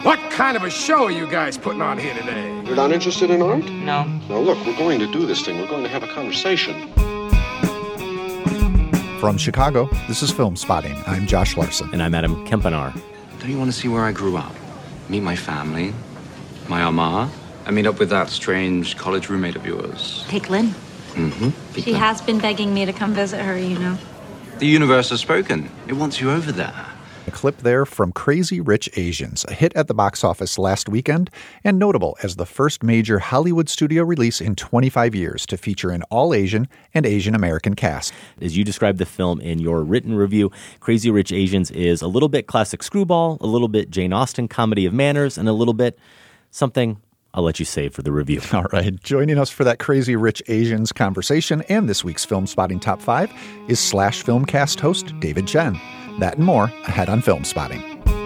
What kind of a show are you guys putting on here today? You're not interested in art? No. Now look, we're going to do this thing. We're going to have a conversation. From Chicago, this is Film Spotting. I'm Josh Larson. And I'm Adam Kempenaar. Don't you want to see where I grew up? Meet my family, my Ama. I meet up with that strange college roommate of yours. Take Lynn. Mm-hmm. She has been begging me to come visit her, you know. The universe has spoken. It wants you over there. A clip there from Crazy Rich Asians, a hit at the box office last weekend and notable as the first major Hollywood studio release in 25 years to feature an all-Asian and Asian American cast. As you described the film in your written review, Crazy Rich Asians is a little bit classic screwball, a little bit Jane Austen comedy of manners, and a little bit something I'll let you save for the review. All right. Joining us for that Crazy Rich Asians conversation and this week's Film Spotting Top 5 is Slash Filmcast host David Chen. That and more ahead on Film Spotting.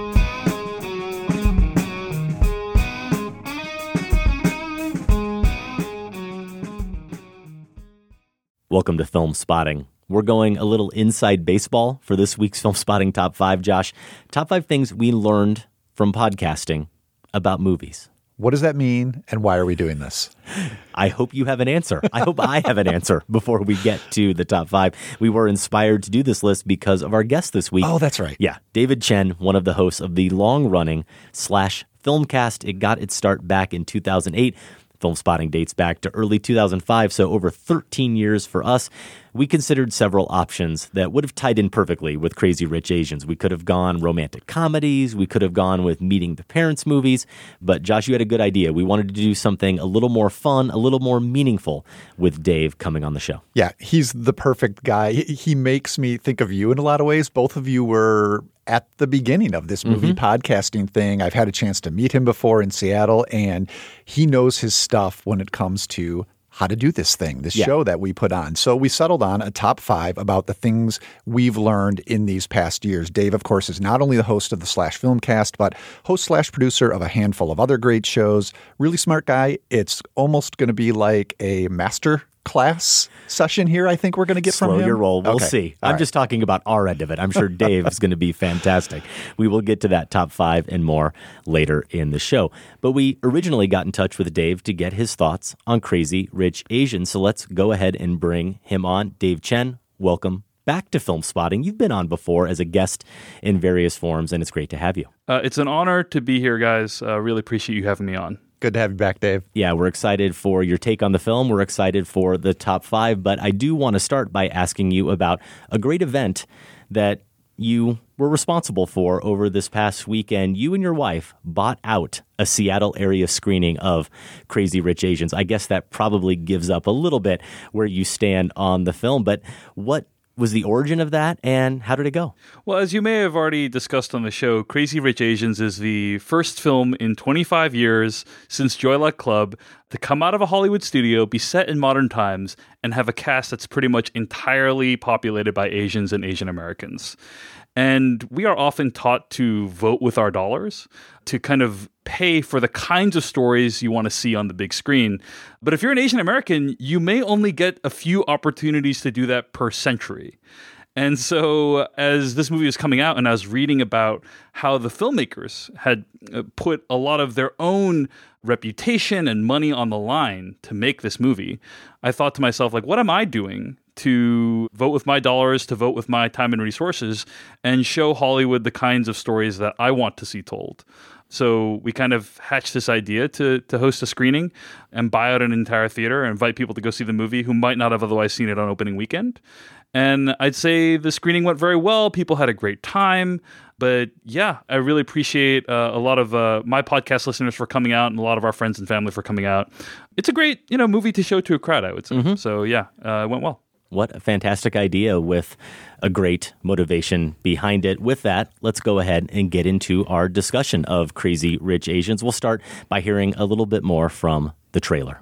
Welcome to Film Spotting. We're going a little inside baseball for this week's Film Spotting Top 5, Josh. Top 5 things we learned from podcasting about movies. What does that mean, and why are we doing this? I hope you have an answer. I hope I have an answer before we get to the top 5. We were inspired to do this list because of our guest this week. Oh, that's right. Yeah, David Chen, one of the hosts of the long-running Slash Filmcast. It got its start back in 2008. Film Spotting dates back to early 2005, so over 13 years for us. We considered several options that would have tied in perfectly with Crazy Rich Asians. We could have gone romantic comedies. We could have gone with Meeting the Parents movies. But Josh, you had a good idea. We wanted to do something a little more fun, a little more meaningful with Dave coming on the show. Yeah, he's the perfect guy. He makes me think of you in a lot of ways. Both of you were at the beginning of this movie podcasting thing. I've had a chance to meet him before in Seattle, and he knows his stuff when it comes to how to do this thing, this show that we put on. So we settled on a top 5 about the things we've learned in these past years. Dave, of course, is not only the host of the Slash Filmcast, but host/producer of a handful of other great shows. Really smart guy. It's almost going to be like a master class session here, I think we're going to get from him. Slow your roll. We'll see. All I'm just talking about our end of it. I'm sure Dave is going to be fantastic. We will get to that top 5 and more later in the show. But we originally got in touch with Dave to get his thoughts on Crazy Rich Asians. So let's go ahead and bring him on. Dave Chen, welcome back to Film Spotting. You've been on before as a guest in various forms, and it's great to have you. It's an honor to be here, guys. Really appreciate you having me on. Good to have you back, Dave. Yeah, we're excited for your take on the film. We're excited for the top 5, but I do want to start by asking you about a great event that you were responsible for over this past weekend. You and your wife bought out a Seattle area screening of Crazy Rich Asians. I guess that probably gives up a little bit where you stand on the film, but what was the origin of that, and how did it go? Well, as you may have already discussed on the show, Crazy Rich Asians is the first film in 25 years since Joy Luck Club to come out of a Hollywood studio, be set in modern times, and have a cast that's pretty much entirely populated by Asians and Asian Americans. And we are often taught to vote with our dollars, to kind of pay for the kinds of stories you want to see on the big screen. But if you're an Asian American, you may only get a few opportunities to do that per century. And so as this movie was coming out and I was reading about how the filmmakers had put a lot of their own reputation and money on the line to make this movie, I thought to myself, like, what am I doing to vote with my dollars, to vote with my time and resources, and show Hollywood the kinds of stories that I want to see told? So we kind of hatched this idea to host a screening and buy out an entire theater and invite people to go see the movie who might not have otherwise seen it on opening weekend. And I'd say the screening went very well. People had a great time. But yeah, I really appreciate a lot of my podcast listeners for coming out and a lot of our friends and family for coming out. It's a great, movie to show to a crowd, I would say. So yeah, it went well. What a fantastic idea with a great motivation behind it. With that, let's go ahead and get into our discussion of Crazy Rich Asians. We'll start by hearing a little bit more from the trailer.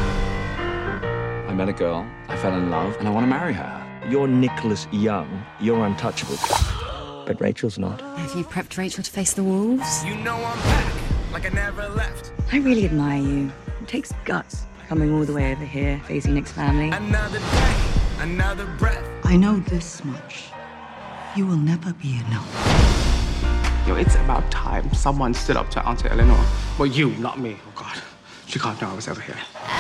I met a girl, I fell in love, and I want to marry her. You're Nicholas Young. You're untouchable. But Rachel's not. Have you prepped Rachel to face the wolves? You know I'm back, like I never left. I really admire you. It takes guts coming all the way over here, facing Nick's family. Another day, another breath. I know this much. You will never be enough. Yo, it's about time someone stood up to Auntie Eleanor. Well, you, not me. Oh, God. She can't know I was ever here.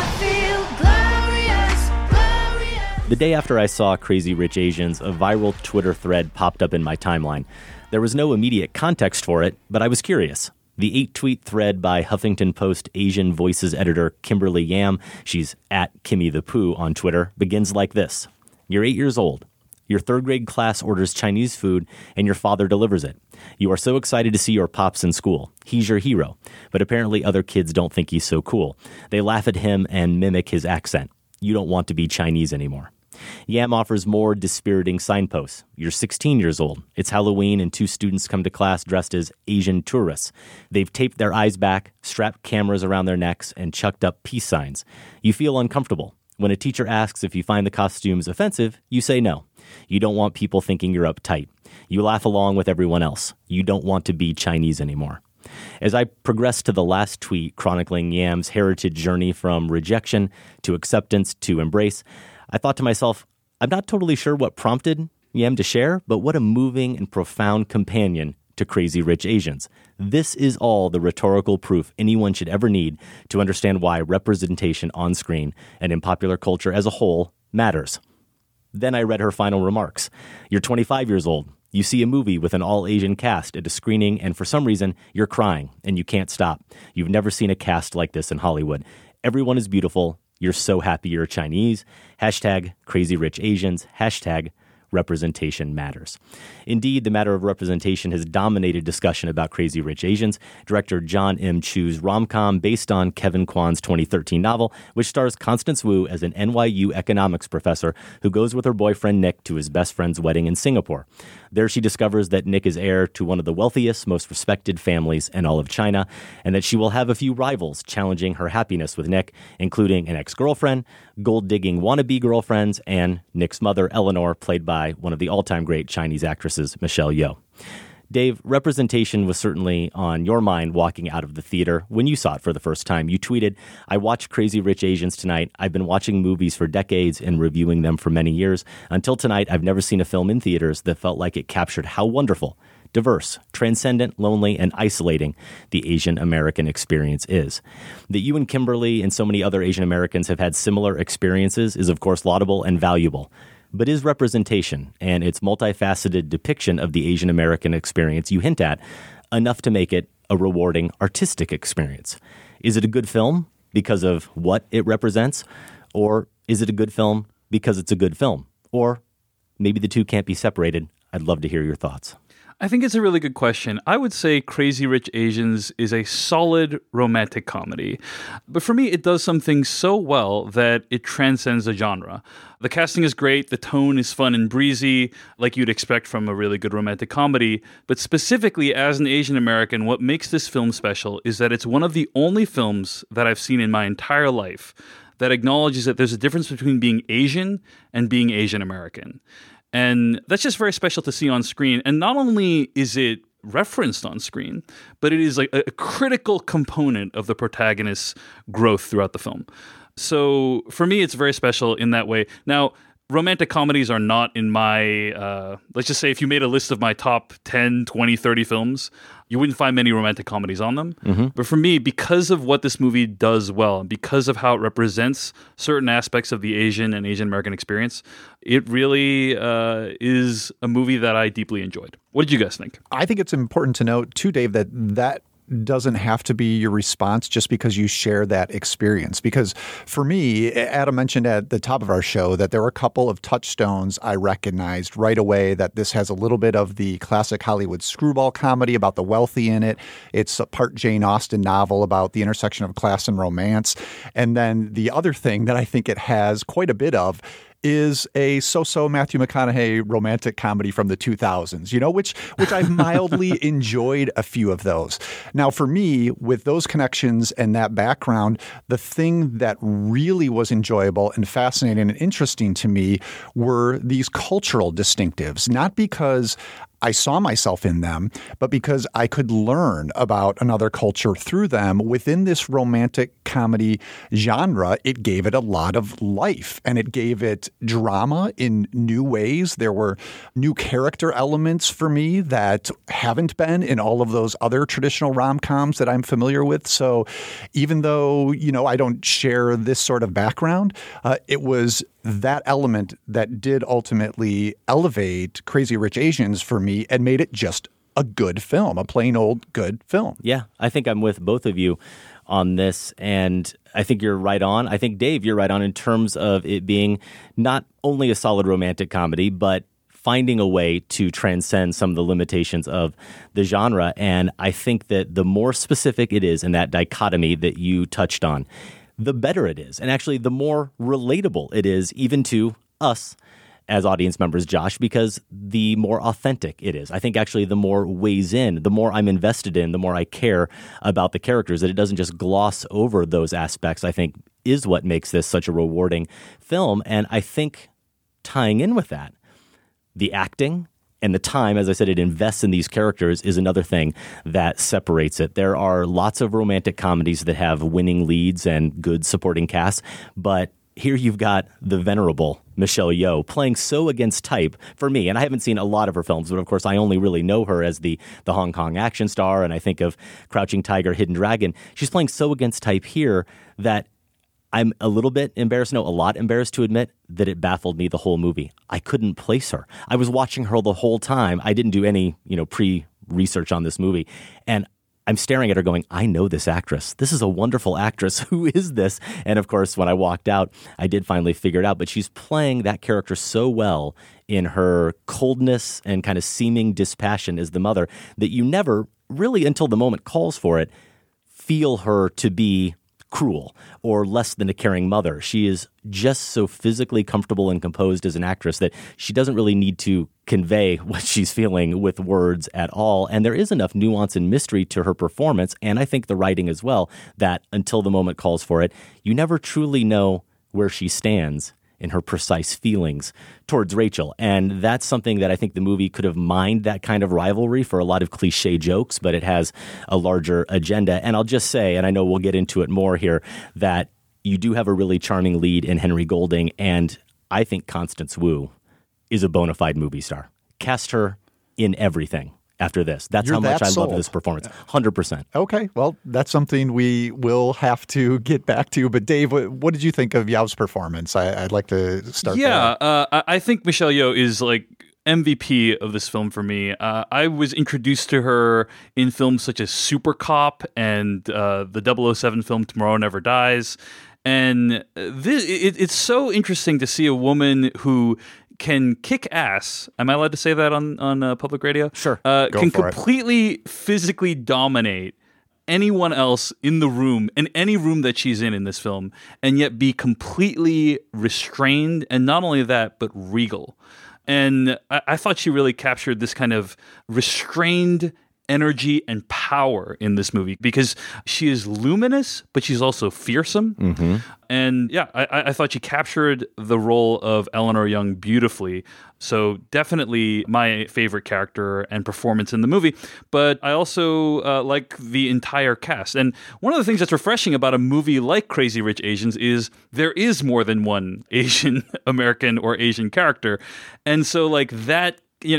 The day after I saw Crazy Rich Asians, a viral Twitter thread popped up in my timeline. There was no immediate context for it, but I was curious. The 8-tweet thread by Huffington Post Asian Voices editor Kimberly Yam, she's at Kimmy the Pooh on Twitter, begins like this. You're 8 years old. Your third grade class orders Chinese food, and your father delivers it. You are so excited to see your pops in school. He's your hero. But apparently other kids don't think he's so cool. They laugh at him and mimic his accent. You don't want to be Chinese anymore. Yam offers more dispiriting signposts. You're 16 years old. It's Halloween, and 2 students come to class dressed as Asian tourists. They've taped their eyes back, strapped cameras around their necks, and chucked up peace signs. You feel uncomfortable. When a teacher asks if you find the costumes offensive, you say no. You don't want people thinking you're uptight. You laugh along with everyone else. You don't want to be Chinese anymore. As I progressed to the last tweet chronicling Yam's heritage journey from rejection to acceptance to embrace, I thought to myself, I'm not totally sure what prompted Yam to share, but what a moving and profound companion to Crazy Rich Asians. This is all the rhetorical proof anyone should ever need to understand why representation on screen and in popular culture as a whole matters. Then I read her final remarks. You're 25 years old. You see a movie with an all-Asian cast at a screening, and for some reason, you're crying, and you can't stop. You've never seen a cast like this in Hollywood. Everyone is beautiful. You're so happy you're Chinese. Hashtag Crazy Rich Asians. Hashtag representation matters. Indeed, the matter of representation has dominated discussion about Crazy Rich Asians. Director John M. Chu's rom-com based on Kevin Kwan's 2013 novel, which stars Constance Wu as an NYU economics professor who goes with her boyfriend Nick to his best friend's wedding in Singapore. There she discovers that Nick is heir to one of the wealthiest, most respected families in all of China, and that she will have a few rivals challenging her happiness with Nick, including an ex-girlfriend, gold-digging wannabe girlfriends, and Nick's mother, Eleanor, played by one of the all-time great Chinese actresses, Michelle Yeoh. Dave, representation was certainly on your mind walking out of the theater when you saw it for the first time. You tweeted, I watched Crazy Rich Asians tonight. I've been watching movies for decades and reviewing them for many years. Until tonight, I've never seen a film in theaters that felt like it captured how wonderful, diverse, transcendent, lonely, and isolating the Asian American experience is. That you and Kimberly and so many other Asian Americans have had similar experiences is, of course, laudable and valuable. But is representation and its multifaceted depiction of the Asian American experience you hint at enough to make it a rewarding artistic experience? Is it a good film because of what it represents? Or is it a good film because it's a good film? Or maybe the two can't be separated. I'd love to hear your thoughts. I think it's a really good question. I would say Crazy Rich Asians is a solid romantic comedy. But for me, it does something so well that it transcends the genre. The casting is great. The tone is fun and breezy, like you'd expect from a really good romantic comedy. But specifically, as an Asian American, what makes this film special is that it's one of the only films that I've seen in my entire life that acknowledges that there's a difference between being Asian and being Asian American. And that's just very special to see on screen. And not only is it referenced on screen, but it is like a critical component of the protagonist's growth throughout the film. So for me, it's very special in that way. Now, romantic comedies are not in my, let's just say if you made a list of my top 10, 20, 30 films, you wouldn't find many romantic comedies on them. Mm-hmm. But for me, because of what this movie does well, and because of how it represents certain aspects of the Asian and Asian American experience, it really is a movie that I deeply enjoyed. What did you guys think? I think it's important to note, too, Dave, that doesn't have to be your response just because you share that experience. Because for me, Adam mentioned at the top of our show that there were a couple of touchstones I recognized right away, that this has a little bit of the classic Hollywood screwball comedy about the wealthy in it. It's a part Jane Austen novel about the intersection of class and romance. And then the other thing that I think it has quite a bit of is a so-so Matthew McConaughey romantic comedy from the 2000s, which I've mildly enjoyed a few of those. Now, for me, with those connections and that background, the thing that really was enjoyable and fascinating and interesting to me were these cultural distinctives, not because I saw myself in them, but because I could learn about another culture through them within this romantic comedy genre, it gave it a lot of life and it gave it drama in new ways. There were new character elements for me that haven't been in all of those other traditional rom-coms that I'm familiar with. So even though, I don't share this sort of background, it was that element that did ultimately elevate Crazy Rich Asians for me and made it just a good film, a plain old good film. Yeah, I think I'm with both of you on this, and I think you're right on. I think, Dave, you're right on in terms of it being not only a solid romantic comedy, but finding a way to transcend some of the limitations of the genre. And I think that the more specific it is in that dichotomy that you touched on, the better it is. And actually, the more relatable it is, even to us as audience members, Josh, because the more authentic it is. I think actually the more weighs in, the more I'm invested in, the more I care about the characters, that it doesn't just gloss over those aspects, I think is what makes this such a rewarding film. And I think tying in with that, the acting and the time, as I said, it invests in these characters is another thing that separates it. There are lots of romantic comedies that have winning leads and good supporting casts, but here you've got the venerable Michelle Yeoh playing so against type for me. And I haven't seen a lot of her films, but of course I only really know her as the Hong Kong action star. And I think of Crouching Tiger, Hidden Dragon. She's playing so against type here that I'm a little bit embarrassed, a lot embarrassed to admit that it baffled me the whole movie. I couldn't place her. I was watching her the whole time. I didn't do any, pre-research on this movie. And I'm staring at her going, I know this actress. This is a wonderful actress. Who is this? And of course, when I walked out, I did finally figure it out. But she's playing that character so well in her coldness and kind of seeming dispassion as the mother that you never really, until the moment calls for it, feel her to be cruel or less than a caring mother. She is just so physically comfortable and composed as an actress that she doesn't really need to convey what she's feeling with words at all. And there is enough nuance and mystery to her performance, and I think the writing as well, that until the moment calls for it, you never truly know where she stands in her precise feelings towards Rachel. And that's something that I think the movie could have mined, that kind of rivalry for a lot of cliche jokes, but it has a larger agenda. And I'll just say, and I know we'll get into it more here, that you do have a really charming lead in Henry Golding, and I think Constance Wu is a bona fide movie star. Cast her in everything after this. That's how much I love this performance. 100%. Okay. Well, that's something we will have to get back to. But Dave, what did you think of Yeoh's performance? I'd like to start there. I think Michelle Yeoh is like MVP of this film for me. I was introduced to her in films such as Super Cop and the 007 film Tomorrow Never Dies. And it's so interesting to see a woman who can kick ass. Am I allowed to say that on public radio? Sure. Can completely physically dominate anyone else in the room, in any room that she's in this film, and yet be completely restrained. And not only that, but regal. And I thought she really captured this kind of restrained energy and power in this movie, because she is luminous, but she's also fearsome. Mm-hmm. And yeah, I thought she captured the role of Eleanor Young beautifully. So definitely my favorite character and performance in the movie. But I also like the entire cast. And one of the things that's refreshing about a movie like Crazy Rich Asians is there is more than one Asian American or Asian character. And so like that,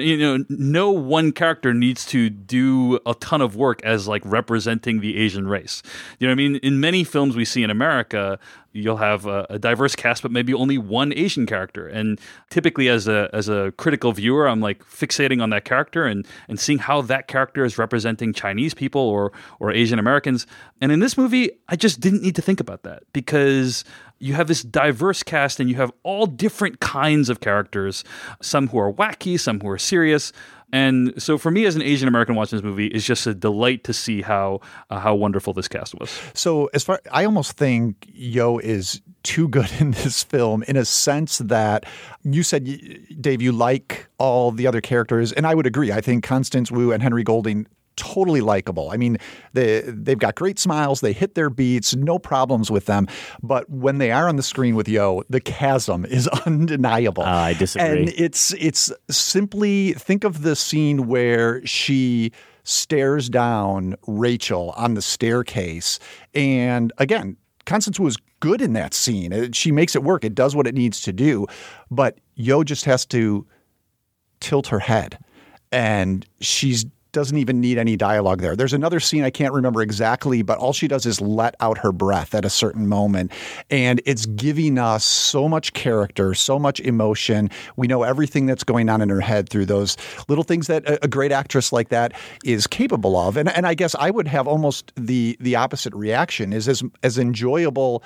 no one character needs to do a ton of work as like representing the Asian race. You know what I mean? In many films we see in America, you'll have a diverse cast, but maybe only one Asian character. And typically as a critical viewer, I'm like fixating on that character and seeing how that character is representing Chinese people or Asian Americans. And in this movie, I just didn't need to think about that, because you have this diverse cast and you have all different kinds of characters, some who are wacky, some who are serious. And so for me as an Asian American watching this movie, it's just a delight to see how wonderful this cast was. So I almost think Yeoh is too good in this film, in a sense that you said, Dave, you like all the other characters. And I would agree. I think Constance Wu and Henry Golding totally likable. I mean, they've got great smiles. They hit their beats, no problems with them. But when they are on the screen with Yo, the chasm is undeniable. I disagree. And it's simply, think of the scene where she stares down Rachel on the staircase. And again, Constance Wu is good in that scene. She makes it work. It does what it needs to do. But Yo just has to tilt her head. And she's doesn't even need any dialogue there. There's another scene I can't remember exactly, but all she does is let out her breath at a certain moment. And it's giving us so much character, so much emotion. We know everything that's going on in her head through those little things that a great actress like that is capable of. And I guess I would have almost the opposite reaction, is as enjoyable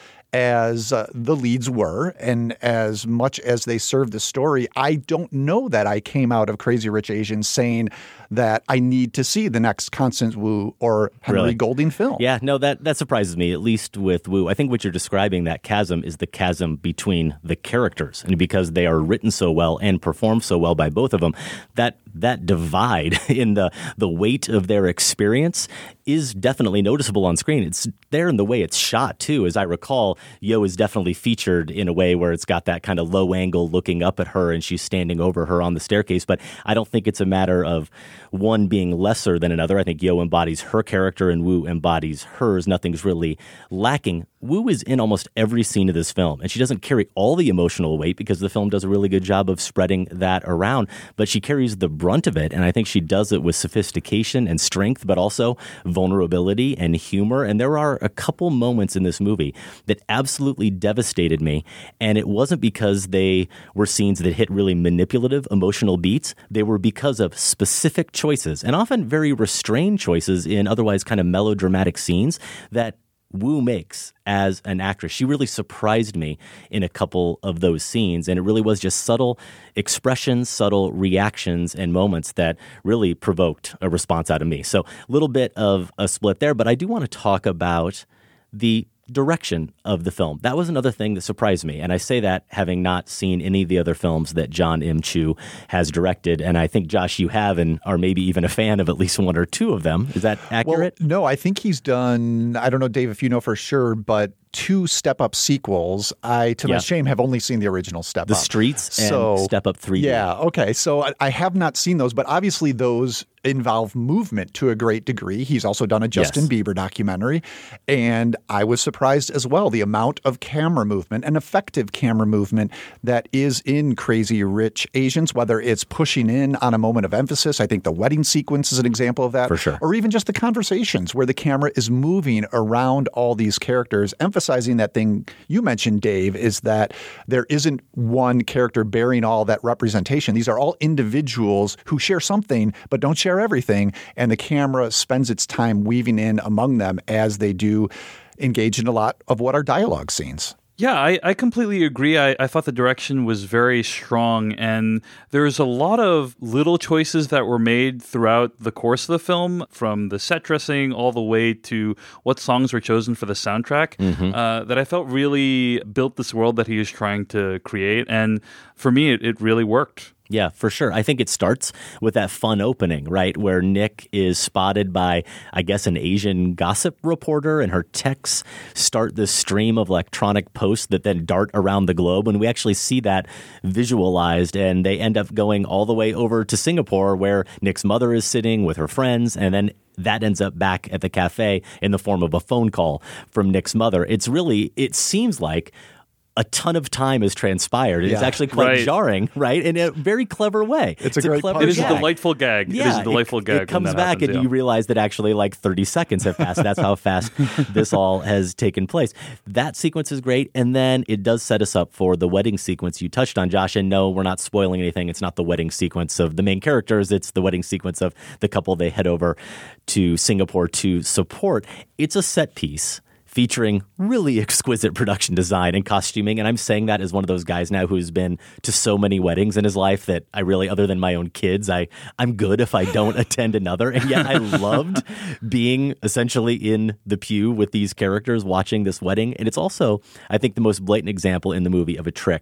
as the leads were and as much as they served the story, I don't know that I came out of Crazy Rich Asians saying that I need to see the next Constance Wu or Henry Golding film. Yeah, no, that surprises me, at least with Wu. I think what you're describing, that chasm, is the chasm between the characters. And because they are written so well and performed so well by both of them, that divide in the weight of their experience is definitely noticeable on screen. It's there in the way it's shot, too. As I recall, Yo is definitely featured in a way where it's got that kind of low angle looking up at her and she's standing over her on the staircase. But I don't think it's a matter of one being lesser than another. I think Yo embodies her character and Wu embodies hers. Nothing's really lacking. Wu is in almost every scene of this film, and she doesn't carry all the emotional weight because the film does a really good job of spreading that around, but she carries the brunt of it, and I think she does it with sophistication and strength, but also vulnerability and humor. And there are a couple moments in this movie that absolutely devastated me, and it wasn't because they were scenes that hit really manipulative emotional beats. They were because of specific choices, and often very restrained choices in otherwise kind of melodramatic scenes that Wu makes as an actress. She really surprised me in a couple of those scenes, and it really was just subtle expressions, subtle reactions and moments that really provoked a response out of me. So a little bit of a split there, but I do want to talk about the direction of the film. That was another thing that surprised me. And I say that having not seen any of the other films that John M. Chu has directed. And I think, Josh, you have and are maybe even a fan of at least one or two of them. Is that accurate? Well, no, I think he's done, I don't know, Dave, if you know for sure, but 2 Step Up sequels. I, to my shame, have only seen the original Step Up. The Streets and Step Up 3D. Yeah, okay. So I have not seen those, but obviously those involve movement to a great degree. He's also done a Justin Bieber documentary, and I was surprised as well, the amount of camera movement and effective camera movement that is in Crazy Rich Asians, whether it's pushing in on a moment of emphasis. I think the wedding sequence is an example of that. For sure. Or even just the conversations where the camera is moving around all these characters, emphasizing that thing you mentioned, Dave, is that there isn't one character bearing all that representation. These are all individuals who share something but don't share everything, and the camera spends its time weaving in among them as they do engage in a lot of what are dialogue scenes. Yeah, I completely agree. I thought the direction was very strong, and there's a lot of little choices that were made throughout the course of the film, from the set dressing all the way to what songs were chosen for the soundtrack, that I felt really built this world that he is trying to create. And for me, it really worked. Yeah, for sure. I think it starts with that fun opening, right, where Nick is spotted by, I guess, an Asian gossip reporter, and her texts start this stream of electronic posts that then dart around the globe. And we actually see that visualized, and they end up going all the way over to Singapore, where Nick's mother is sitting with her friends, and then that ends up back at the cafe in the form of a phone call from Nick's mother. It seems like a ton of time has transpired. It's actually quite jarring, right? In a very clever way. It's a great It is a delightful gag. Yeah, it is a delightful gag. It comes when that back happens, and you realize that actually like 30 seconds have passed. That's how fast this all has taken place. That sequence is great. And then it does set us up for the wedding sequence you touched on, Josh. And no, we're not spoiling anything. It's not the wedding sequence of the main characters. It's the wedding sequence of the couple they head over to Singapore to support. It's a set piece featuring really exquisite production design and costuming. And I'm saying that as one of those guys now who's been to so many weddings in his life that I really, other than my own kids, I'm good if I don't attend another. And yet I loved being essentially in the pew with these characters watching this wedding. And it's also, I think, the most blatant example in the movie of a trick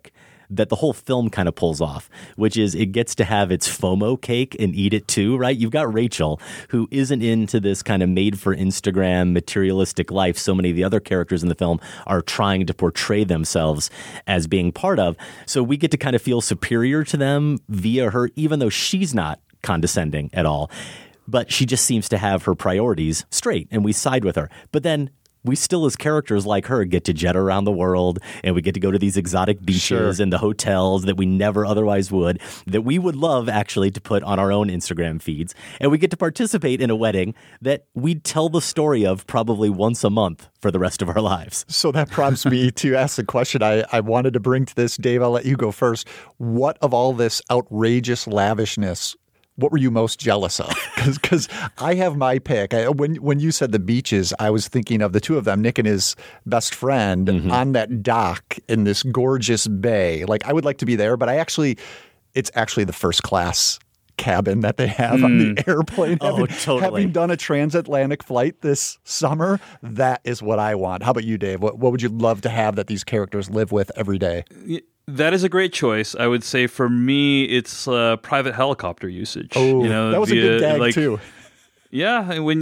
that the whole film kind of pulls off, which is it gets to have its FOMO cake and eat it too, right? You've got Rachel, who isn't into this kind of made for Instagram materialistic life so many of the other characters in the film are trying to portray themselves as being part of. So we get to kind of feel superior to them via her, even though she's not condescending at all. But she just seems to have her priorities straight, and we side with her. But then we still, as characters like her, get to jet around the world, and we get to go to these exotic beaches and the hotels that we never otherwise would, that we would love actually to put on our own Instagram feeds. And we get to participate in a wedding that we'd tell the story of probably once a month for the rest of our lives. So that prompts me to ask the question I wanted to bring to this. Dave, I'll let you go first. What of all this outrageous lavishness, what were you most jealous of? Because I have my pick. When you said the beaches, I was thinking of the two of them, Nick and his best friend, on that dock in this gorgeous bay. Like, I would like to be there, but it's actually the first class cabin that they have on the airplane. Having done a transatlantic flight this summer, that is what I want. How about you, Dave? What would you love to have that these characters live with every day? That is a great choice. I would say for me, it's private helicopter usage. Oh, that was a good gag too. Yeah, when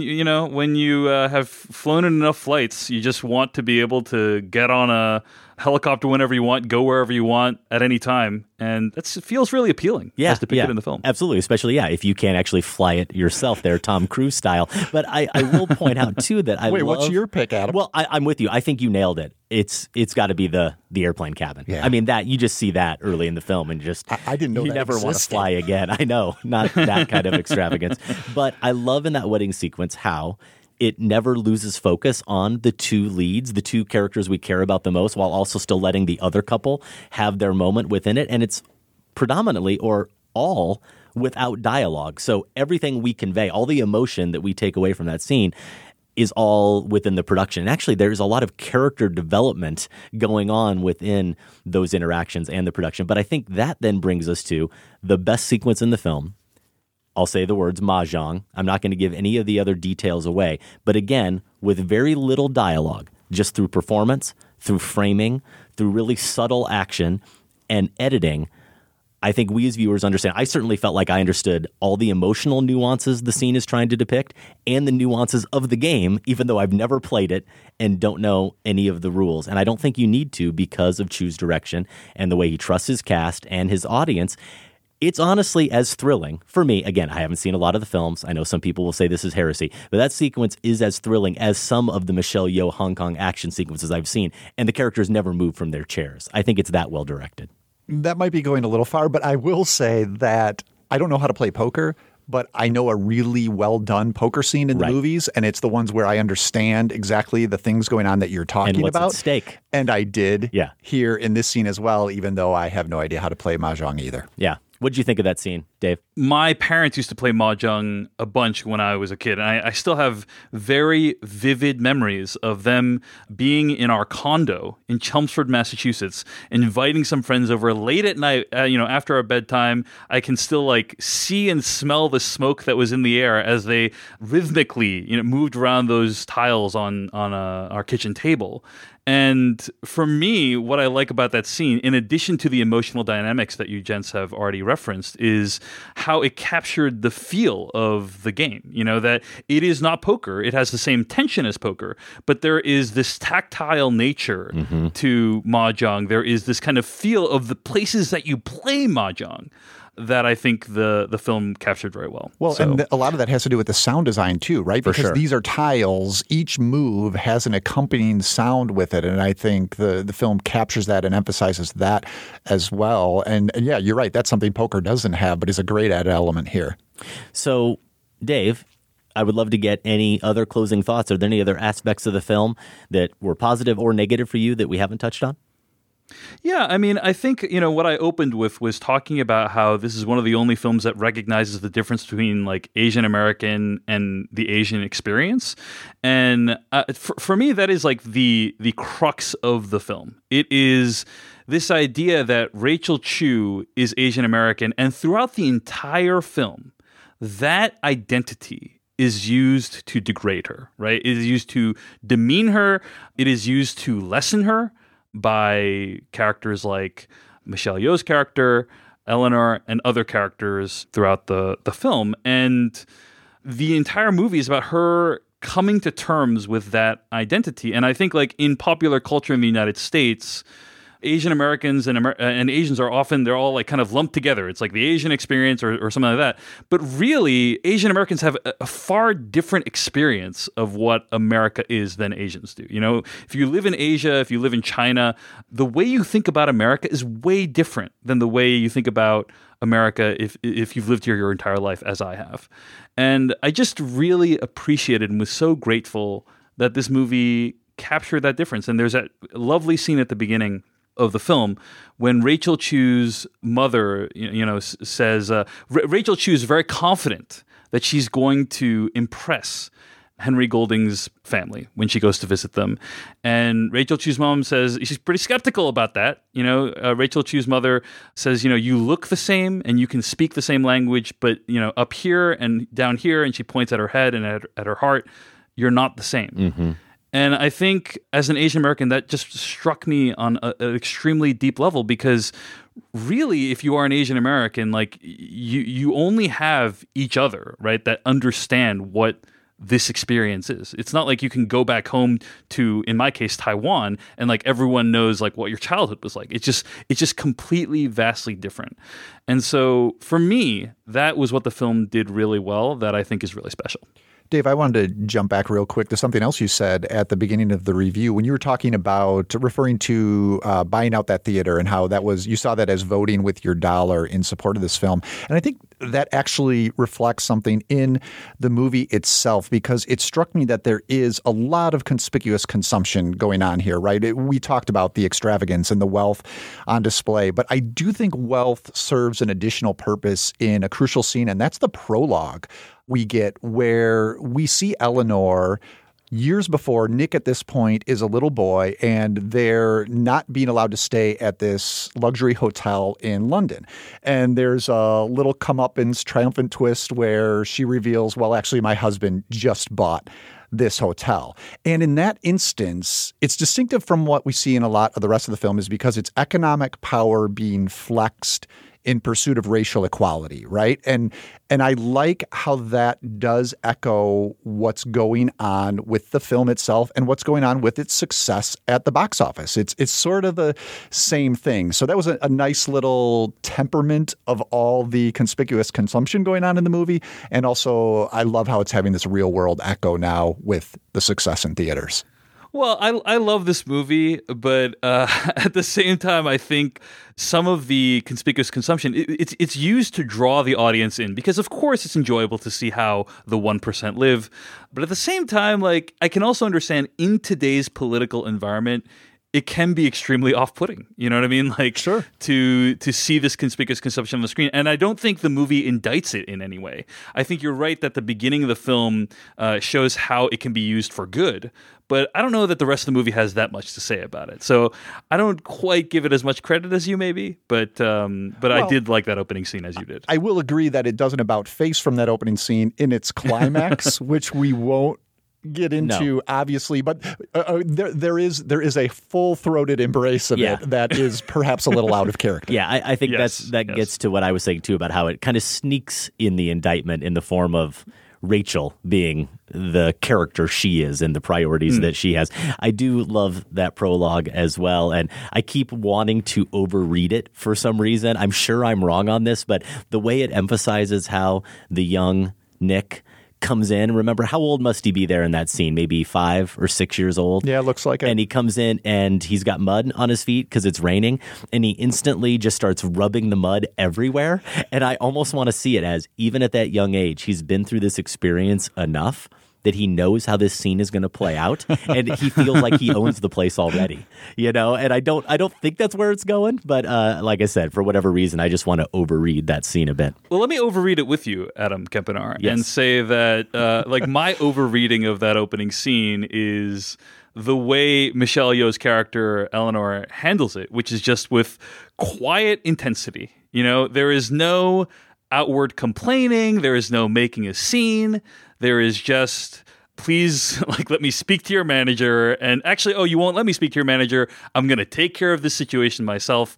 you have flown in enough flights, you just want to be able to get on a helicopter whenever you want, go wherever you want at any time, and it feels really appealing as depicted in the film. Absolutely, especially if you can't actually fly it yourself there, Tom Cruise style. But I will point out too that I what's your pick, Adam? Well, I'm with you. I think you nailed it. It's got to be the airplane cabin. Yeah. I mean, that you just see that early in the film and just I didn't know you that never existed. want to fly again. I know, not that kind of extravagance. But I love in that wedding sequence how it never loses focus on the two leads, the two characters we care about the most, while also still letting the other couple have their moment within it. And it's predominantly or all without dialogue. So everything we convey, all the emotion that we take away from that scene is all within the production. And actually, there's a lot of character development going on within those interactions and the production. But I think that then brings us to the best sequence in the film. I'll say the words mahjong. I'm not going to give any of the other details away. But again, with very little dialogue, just through performance, through framing, through really subtle action and editing, I think we as viewers understand. I certainly felt like I understood all the emotional nuances the scene is trying to depict and the nuances of the game, even though I've never played it and don't know any of the rules. And I don't think you need to because of Chu's direction and the way he trusts his cast and his audience. It's honestly as thrilling for me. Again, I haven't seen a lot of the films. I know some people will say this is heresy, but that sequence is as thrilling as some of the Michelle Yeoh Hong Kong action sequences I've seen, and the characters never move from their chairs. I think it's that well directed. That might be going a little far, but I will say that I don't know how to play poker, but I know a really well done poker scene in the movies, and it's the ones where I understand exactly the things going on that you're talking and what's about. At stake. And I did here in this scene as well, even though I have no idea how to play mahjong either. Yeah. What did you think of that scene, Dave? My parents used to play mahjong a bunch when I was a kid, and I still have very vivid memories of them being in our condo in Chelmsford, Massachusetts, inviting some friends over late at night, after our bedtime. I can still see and smell the smoke that was in the air as they rhythmically, moved around those tiles on our kitchen table. And for me, what I like about that scene, in addition to the emotional dynamics that you gents have already referenced, is how it captured the feel of the game. That it is not poker. It has the same tension as poker, but there is this tactile nature to mahjong. There is this kind of feel of the places that you play mahjong that I think the film captured very well. Well, and a lot of that has to do with the sound design too, right? Because these are tiles. Each move has an accompanying sound with it, and I think the film captures that and emphasizes that as well. And yeah, you're right. That's something poker doesn't have, but is a great added element here. So, Dave, I would love to get any other closing thoughts. Are there any other aspects of the film that were positive or negative for you that we haven't touched on? Yeah, I mean, I think, what I opened with was talking about how this is one of the only films that recognizes the difference between Asian American and the Asian experience. And for me, that is the crux of the film. It is this idea that Rachel Chu is Asian American, and throughout the entire film, that identity is used to degrade her, right? It is used to demean her. It is used to lessen her by characters like Michelle Yeoh's character, Eleanor, and other characters throughout the film. And the entire movie is about her coming to terms with that identity. And I think like in popular culture in the United States, Asian Americans and Asians are often, they're all like kind of lumped together. It's like the Asian experience or something like that. But really, Asian Americans have a far different experience of what America is than Asians do. You know, if you live in Asia, if you live in China, the way you think about America is way different than the way you think about America if you've lived here your entire life, as I have. And I just really appreciated and was so grateful that this movie captured that difference. And there's that lovely scene at the beginning of the film when Rachel Chu's mother, says, Rachel Chu is very confident that she's going to impress Henry Golding's family when she goes to visit them. And Rachel Chu's mom says she's pretty skeptical about that. Rachel Chu's mother says, you look the same and you can speak the same language, but, up here and down here, and she points at her head and at her heart, you're not the same. Mm-hmm. And I think as an Asian American, that just struck me on an extremely deep level, because really, if you are an Asian American, like you only have each other, right, that understand what this experience is. It's not like you can go back home to, in my case, Taiwan, and like everyone knows like what your childhood was like. It's just completely, vastly different. And so for me, that was what the film did really well, that I think is really special. Dave, I wanted to jump back real quick to something else you said at the beginning of the review when you were talking about referring to buying out that theater and how you saw that as voting with your dollar in support of this film. And I think that actually reflects something in the movie itself, because it struck me that there is a lot of conspicuous consumption going on here, right? We talked about the extravagance and the wealth on display, but I do think wealth serves an additional purpose in a crucial scene, and that's the prologue we get where we see Eleanor years before. Nick at this point is a little boy, and they're not being allowed to stay at this luxury hotel in London. And there's a little comeuppance triumphant twist where she reveals, well, actually, my husband just bought this hotel. And in that instance, it's distinctive from what we see in a lot of the rest of the film, is because it's economic power being flexed in pursuit of racial equality, right? And I like how that does echo what's going on with the film itself and what's going on with its success at the box office. It's sort of the same thing. So that was a nice little temperament of all the conspicuous consumption going on in the movie. And also, I love how it's having this real world echo now with the success in theaters. Well, I love this movie, but at the same time, I think some of the conspicuous consumption, it's used to draw the audience in, because of course it's enjoyable to see how the 1% live. But at the same time, like, I can also understand in today's political environment, it can be extremely off-putting. You know what I mean? Like, sure. To see this conspicuous consumption on the screen. And I don't think the movie indicts it in any way. I think you're right that the beginning of the film shows how it can be used for good. But I don't know that the rest of the movie has that much to say about it. So I don't quite give it as much credit as you maybe, but I did like that opening scene as you did. I will agree that it doesn't about face from that opening scene in its climax, which we won't get into, obviously, but there is a full-throated embrace of it that is perhaps a little out of character. Yeah, I think that gets to what I was saying too about how it kind of sneaks in the indictment in the form of Rachel being the character she is and the priorities that she has. I do love that prologue as well, and I keep wanting to overread it for some reason. I'm sure I'm wrong on this, but the way it emphasizes how the young Nick comes in. Remember, how old must he be there in that scene? Maybe 5 or 6 years old? Yeah, looks like it. And he comes in and he's got mud on his feet because it's raining, and he instantly just starts rubbing the mud everywhere. And I almost want to see it as, even at that young age, he's been through this experience enough that he knows how this scene is going to play out, and he feels like he owns the place already, you know. And I don't think that's where it's going, but like I said, for whatever reason, I just want to overread that scene a bit. Well, let me overread it with you, Adam Kempenaar, and say that like my overreading of that opening scene is the way Michelle Yeoh's character Eleanor handles it, which is just with quiet intensity. You know, there is no outward complaining, there is no making a scene. There is just, please, like, let me speak to your manager. And actually, you won't let me speak to your manager. I'm going to take care of this situation myself.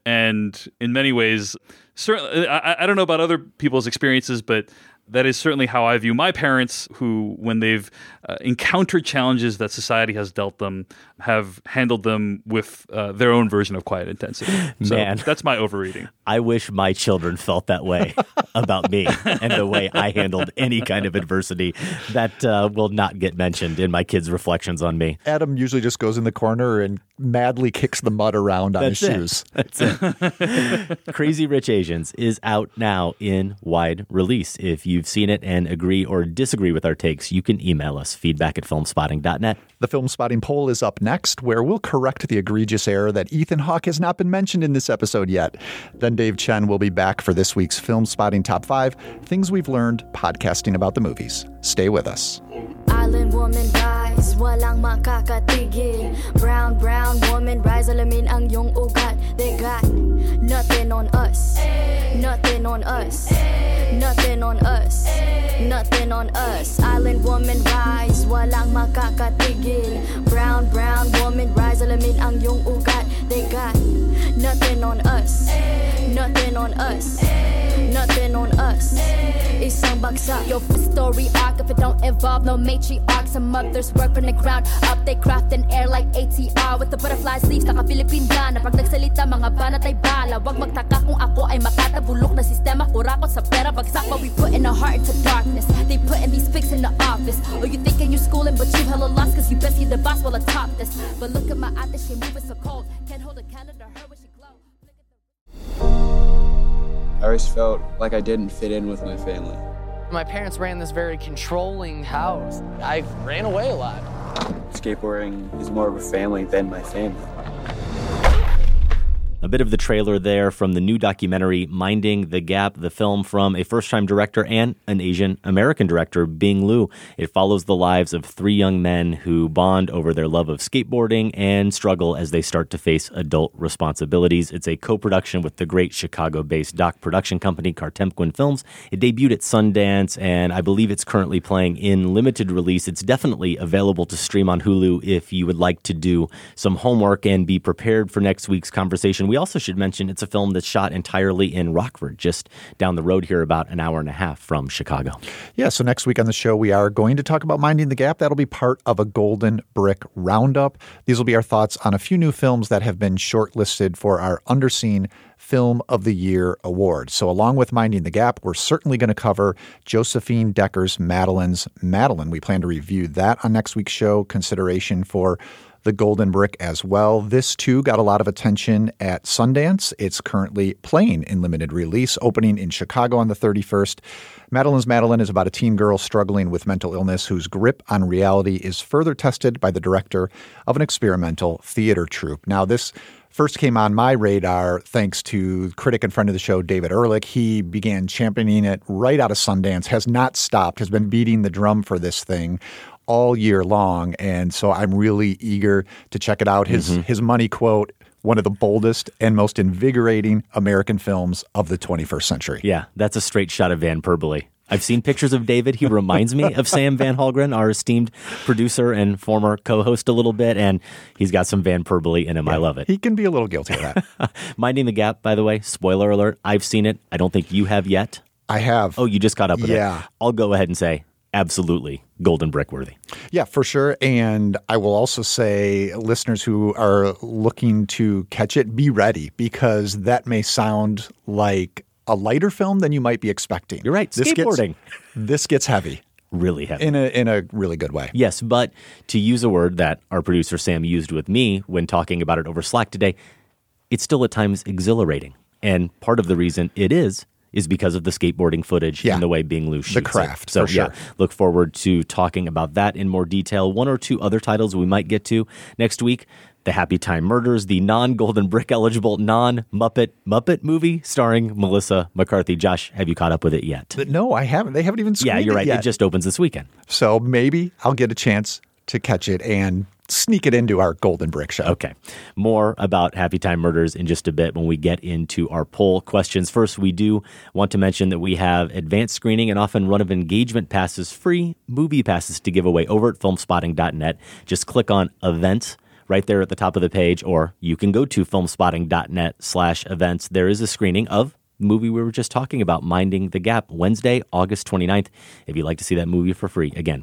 And in many ways, certainly, I don't know about other people's experiences, but that is certainly how I view my parents, who, when they've encountered challenges that society has dealt them, have handled them with their own version of quiet intensity. So Man, that's my overreading. I wish my children felt that way about me and the way I handled any kind of adversity. That will not get mentioned in my kids' reflections on me. Adam usually just goes in the corner and madly kicks the mud around on his shoes. That's it. Crazy Rich Asians is out now in wide release. If you've seen it and agree or disagree with our takes, you can email us, feedback@filmspotting.net. The Film Spotting poll is up next, where we'll correct the egregious error that Ethan Hawke has not been mentioned in this episode yet. Then Dave Chen will be back for this week's Film Spotting Top 5, Things We've Learned Podcasting About the Movies. Stay with us. Island woman rise, walang makakatigil. Brown woman rise, alamin ang iyong ugat. They got nothing on us, nothing on us, nothing on us, nothing on us. Island woman rise, walang makakatigil. Brown woman rise, alamin ang iyong ugat. They got nothing on us, nothing on us, nothing on us. Isang bagsak. Your story arc, if it don't involve no matriarch. Some mothers work from the ground up, they craft an air like ATR with the butterfly sleeves, naka-Philippine na pag nagsalita mga banat ay bala. Wag magtaka kung ako ay makatabulok na sistema, kurakot sa pera bagsak, but we put in our heart into darkness. They putting these pigs in the office. Oh, you thinking you schooling, but you hella lost, cause you best see the boss while I top this. But look at my ate, she moving so cold, can't hold a candle to her when she glow. I always felt like I didn't fit in with my family. My parents ran this very controlling house. I ran away a lot. Skateboarding is more of a family than my family. A bit of the trailer there from the new documentary, Minding the Gap, the film from a first-time director and an Asian-American director, Bing Liu. It follows the lives of three young men who bond over their love of skateboarding and struggle as they start to face adult responsibilities. It's a co-production with the great Chicago-based doc production company, Kartemquin Films. It debuted at Sundance, and I believe it's currently playing in limited release. It's definitely available to stream on Hulu if you would like to do some homework and be prepared for next week's conversation. We also should mention it's a film that's shot entirely in Rockford, just down the road here, about an hour and a half from Chicago. Yeah, so next week on the show, we are going to talk about Minding the Gap. That'll be part of a Golden Brick Roundup. These will be our thoughts on a few new films that have been shortlisted for our Underseen Film of the Year award. So along with Minding the Gap, we're certainly going to cover Josephine Decker's Madeline's Madeline. We plan to review that on next week's show. Consideration for the Golden Brick as well. This, too, got a lot of attention at Sundance. It's currently playing in limited release, opening in Chicago on the 31st. Madeline's Madeline is about a teen girl struggling with mental illness whose grip on reality is further tested by the director of an experimental theater troupe. Now, this first came on my radar thanks to critic and friend of the show, David Ehrlich. He began championing it right out of Sundance, has not stopped, has been beating the drum for this thing all year long. And so I'm really eager to check it out. His money quote, one of the boldest and most invigorating American films of the 21st century. Yeah, that's a straight shot of Van Perbally. I've seen pictures of David. He reminds me of Sam Van Hallgren, our esteemed producer and former co-host a little bit, and he's got some Van Perbally in him. Yeah, I love it. He can be a little guilty of that. Minding the Gap, by the way, spoiler alert, I've seen it. I don't think you have yet. I have. Oh, you just caught up with it. Yeah. I'll go ahead and say absolutely Golden Brick worthy. Yeah, for sure. And I will also say, listeners who are looking to catch it, be ready, because that may sound like a lighter film than you might be expecting. You're right. Skateboarding. This gets heavy. Really heavy. In a really good way. Yes, but to use a word that our producer Sam used with me when talking about it over Slack today, it's still at times exhilarating. And part of the reason it is because of the skateboarding footage and the way Bing Liu shoots the craft, it. So, for sure. Look forward to talking about that in more detail. One or two other titles we might get to next week. The Happy Time Murders, the non-Golden Brick eligible, non-Muppet movie starring Melissa McCarthy. Josh, have you caught up with it yet? No, I haven't. They haven't even screened it yet. Yeah, you're right. It just opens this weekend. So maybe I'll get a chance to catch it and sneak it into our Golden Brick show. Okay. More about Happy Time Murders in just a bit when we get into our poll questions. First, we do want to mention that we have advanced screening and often run of engagement passes, free movie passes to give away over at filmspotting.net. Just click on events right there at the top of the page, or you can go to filmspotting.net/events. There is a screening of the movie we were just talking about, Minding the Gap, Wednesday, August 29th. If you'd like to see that movie for free, again,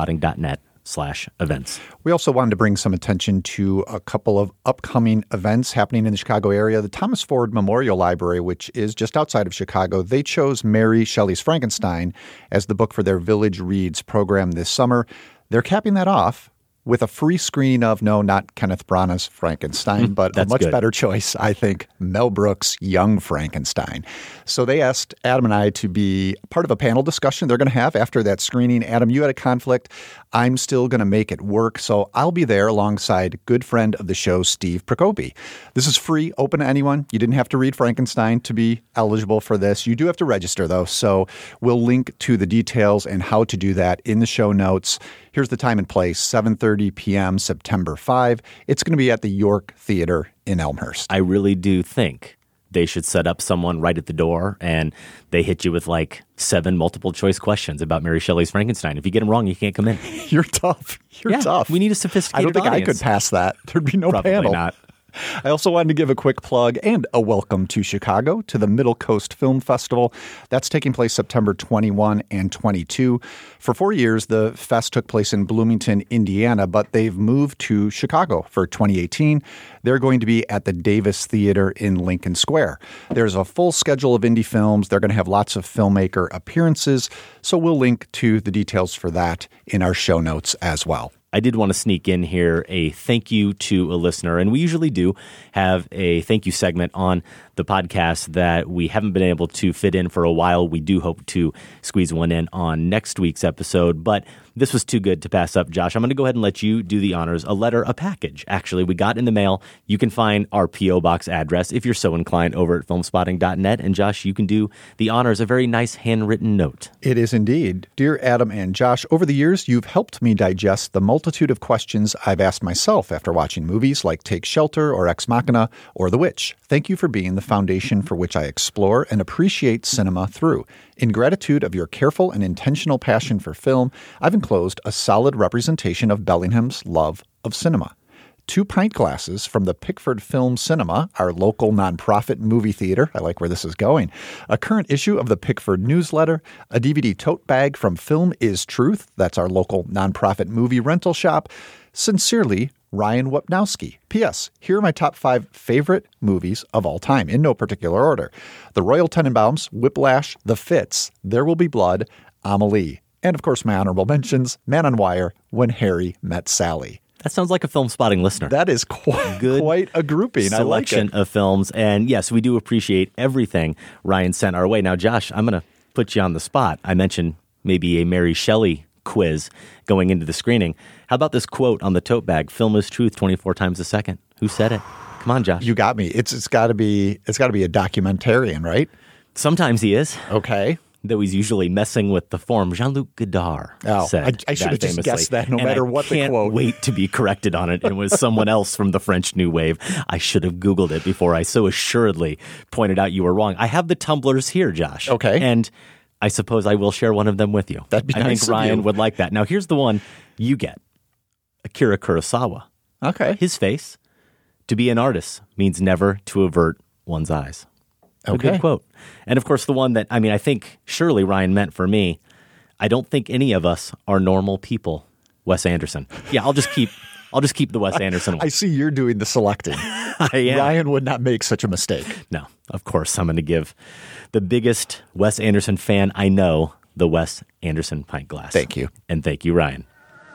filmspotting.net/events. We also wanted to bring some attention to a couple of upcoming events happening in the Chicago area. The Thomas Ford Memorial Library, which is just outside of Chicago, they chose Mary Shelley's Frankenstein as the book for their Village Reads program this summer. They're capping that off with a free screening of, no, not Kenneth Branagh's Frankenstein, but a much better choice, I think, Mel Brooks' Young Frankenstein. So they asked Adam and I to be part of a panel discussion they're going to have after that screening. Adam, you had a conflict. I'm still going to make it work, so I'll be there alongside good friend of the show, Steve Procopi. This is free, open to anyone. You didn't have to read Frankenstein to be eligible for this. You do have to register, though, so we'll link to the details and how to do that in the show notes. Here's the time and place, 7:30 p.m., September 5. It's going to be at the York Theater in Elmhurst. I really do think they should set up someone right at the door and they hit you with like 7 multiple choice questions about Mary Shelley's Frankenstein. If you get them wrong, you can't come in. You're tough. You're tough. We need a sophisticated I don't think audience. I could pass that. There'd be no Probably panel. not. I also wanted to give a quick plug and a welcome to Chicago, to the Middle Coast Film Festival. That's taking place September 21 and 22. For 4 years, the fest took place in Bloomington, Indiana, but they've moved to Chicago for 2018. They're going to be at the Davis Theater in Lincoln Square. There's a full schedule of indie films. They're going to have lots of filmmaker appearances, so we'll link to the details for that in our show notes as well. I did want to sneak in here a thank you to a listener, and we usually do have a thank you segment on the podcast that we haven't been able to fit in for a while. We do hope to squeeze one in on next week's episode, but this was too good to pass up. Josh, I'm going to go ahead and let you do the honors. A package, actually, we got in the mail. You can find our P.O. Box address if you're so inclined over at filmspotting.net. And Josh, you can do the honors, a very nice handwritten note. It is indeed. Dear Adam and Josh, over the years, you've helped me digest the multitude of questions I've asked myself after watching movies like Take Shelter or Ex Machina or The Witch. Thank you for being the foundation for which I explore and appreciate cinema through. In gratitude of your careful and intentional passion for film, I've enclosed a solid representation of Bellingham's love of cinema. 2 pint glasses from the Pickford Film Cinema, our local nonprofit movie theater. I like where this is going. A current issue of the Pickford newsletter, a DVD tote bag from Film is Truth. That's our local nonprofit movie rental shop. Sincerely, Ryan Wapnowski. P.S. Here are my top 5 favorite movies of all time, in no particular order. The Royal Tenenbaums, Whiplash, The Fits, There Will Be Blood, Amelie. And, of course, my honorable mentions, Man on Wire, When Harry Met Sally. That sounds like a Film Spotting listener. That is quite a grouping. Selection I like it. of films. And yes, we do appreciate everything Ryan sent our way. Now, Josh, I'm going to put you on the spot. I mentioned maybe a Mary Shelley quiz going into the screening. How about this quote on the tote bag? Film is truth 24 times a second. Who said it? Come on, Josh. You got me. It's got to be a documentarian, right? Sometimes he is. Okay. Though he's usually messing with the form. Jean-Luc Godard said I should have just famously. guessed that no matter what the quote. I can't wait to be corrected on it. It was someone else from the French New Wave. I should have Googled it before I so assuredly pointed out you were wrong. I have the tumblers here, Josh. Okay. And I suppose I will share one of them with you. That'd be nice I think of Ryan you. would like that. Now, here's the one you get. Akira Kurosawa. Okay. His face. To be an artist means never to avert one's eyes. A Okay. good quote. And of course, the one that, I think surely Ryan meant for me, I don't think any of us are normal people, Wes Anderson. Yeah, I'll just keep the Wes Anderson one. I see you're doing the selecting. I am. Ryan would not make such a mistake. No, of course, I'm going to give the biggest Wes Anderson fan I know the Wes Anderson pint glass. Thank you. And thank you, Ryan.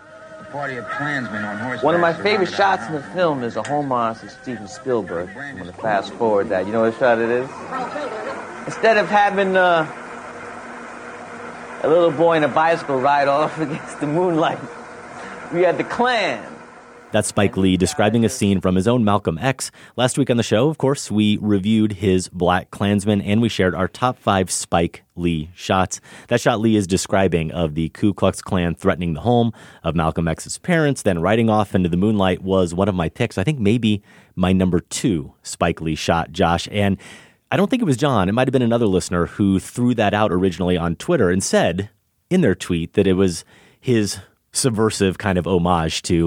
Party of Klansmen on horseback. One of my favorite shots in the film is a homage to Steven Spielberg. I'm going to fast forward that. You know what shot it is? Instead of having a little boy in a bicycle ride off against the moonlight, we had the Klan. That's Spike Lee describing a scene from his own Malcolm X. Last week on the show, of course, we reviewed his Black Klansman, and we shared our top 5 Spike Lee shots. That shot Lee is describing of the Ku Klux Klan threatening the home of Malcolm X's parents, then riding off into the moonlight was one of my picks. I think maybe my number 2 Spike Lee shot, Josh. And I don't think it was John. It might have been another listener who threw that out originally on Twitter and said in their tweet that it was his subversive kind of homage to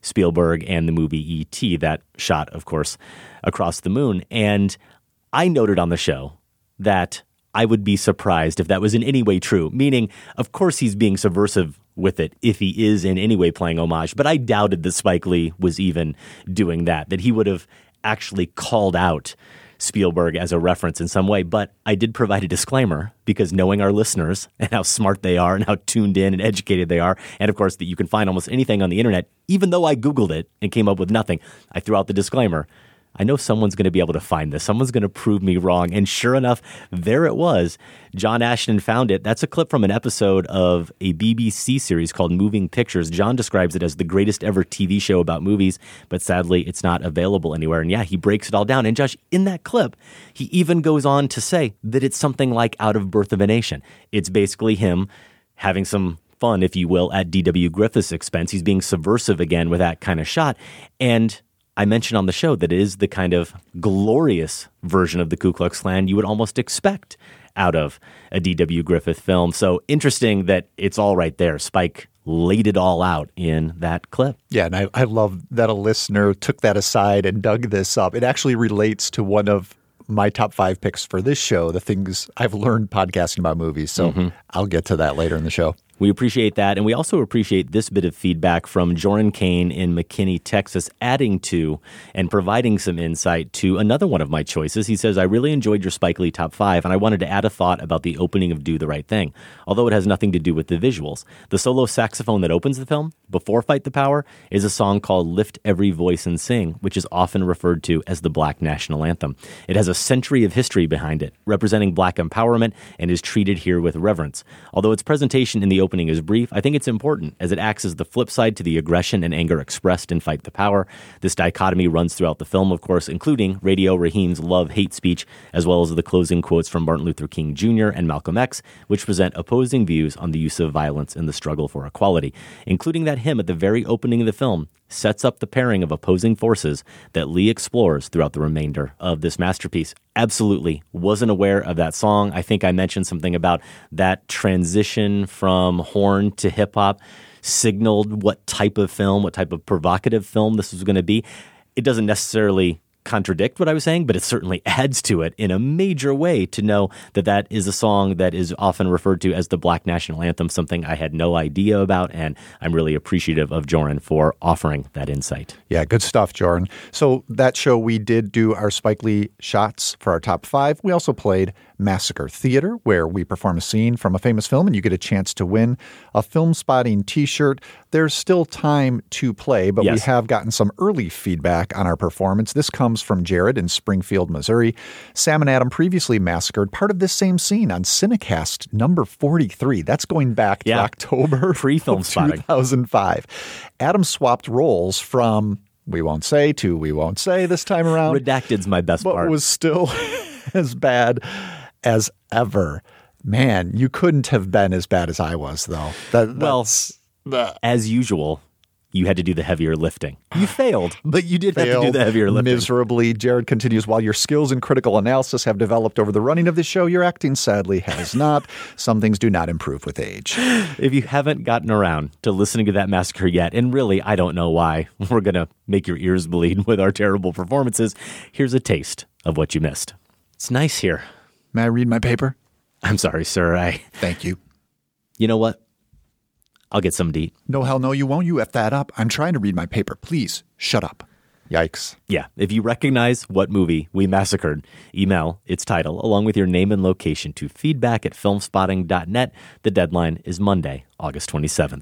Spielberg and the movie E.T., that shot, of course, across the moon. And I noted on the show that I would be surprised if that was in any way true, meaning, of course, he's being subversive with it if he is in any way playing homage. But I doubted that Spike Lee was even doing that he would have actually called out Spielberg as a reference in some way. But I did provide a disclaimer because knowing our listeners and how smart they are and how tuned in and educated they are, and of course that you can find almost anything on the internet, even though I Googled it and came up with nothing, I threw out the disclaimer. I know someone's going to be able to find this. Someone's going to prove me wrong. And sure enough, there it was. John Ashton found it. That's a clip from an episode of a BBC series called Moving Pictures. John describes it as the greatest ever TV show about movies, but sadly, it's not available anywhere. And yeah, he breaks it all down. And Josh, in that clip, he even goes on to say that it's something like out of Birth of a Nation. It's basically him having some fun, if you will, at D.W. Griffith's expense. He's being subversive again with that kind of shot. And I mentioned on the show that it is the kind of glorious version of the Ku Klux Klan you would almost expect out of a D.W. Griffith film. So interesting that it's all right there. Spike laid it all out in that clip. Yeah, and I love that a listener took that aside and dug this up. It actually relates to one of my top 5 picks for this show, the things I've learned podcasting about movies. So I'll get to that later in the show. We appreciate that. And we also appreciate this bit of feedback from Joran Kane in McKinney, Texas, adding to and providing some insight to another one of my choices. He says, I really enjoyed your Spike Lee top 5, and I wanted to add a thought about the opening of Do the Right Thing, although it has nothing to do with the visuals. The solo saxophone that opens the film, before Fight the Power, is a song called Lift Every Voice and Sing, which is often referred to as the Black National Anthem. It has a century of history behind it, representing Black empowerment, and is treated here with reverence. Although its presentation in the opening is brief, I think it's important as it acts as the flip side to the aggression and anger expressed in Fight the Power. This dichotomy runs throughout the film, of course, including Radio Raheem's love-hate speech, as well as the closing quotes from Martin Luther King Jr. and Malcolm X, which present opposing views on the use of violence in the struggle for equality. Including that hymn at the very opening of the film sets up the pairing of opposing forces that Lee explores throughout the remainder of this masterpiece. Absolutely wasn't aware of that song. I think I mentioned something about that transition from horn to hip hop signaled what type of film, what type of provocative film this was going to be. It doesn't necessarily contradict what I was saying, but it certainly adds to it in a major way to know that that is a song that is often referred to as the Black National Anthem, something I had no idea about, and I'm really appreciative of Joran for offering that insight. Yeah, good stuff, Joran. So that show, we did do our Spike Lee shots for our top 5. We also played Massacre Theater, where we perform a scene from a famous film and you get a chance to win a Film Spotting t-shirt. There's still time to play, but we have gotten some early feedback on our performance. This comes from Jared in Springfield, Missouri. Sam and Adam previously massacred part of this same scene on Cinecast number 43. That's going back to October pre-Film Spotting 2005. Adam swapped roles from we won't say to we won't say this time around. Redacted's my best part. But was still as bad as ever. Man, you couldn't have been as bad as I was, though. As usual, you had to do the heavier lifting. You failed, but you did have to do the heavier lifting. Miserably. Jared continues, while your skills in critical analysis have developed over the running of the show, your acting sadly has not. Some things do not improve with age. If you haven't gotten around to listening to that massacre yet, and really, I don't know why, we're going to make your ears bleed with our terrible performances, here's a taste of what you missed. It's nice here. May I read my paper? I'm sorry, sir. Thank you. You know what? I'll get some to eat. No, hell no, you won't. You F that up. I'm trying to read my paper. Please, shut up. Yikes. Yeah, if you recognize what movie we massacred, email its title along with your name and location to feedback@filmspotting.net. The deadline is Monday, August 27th.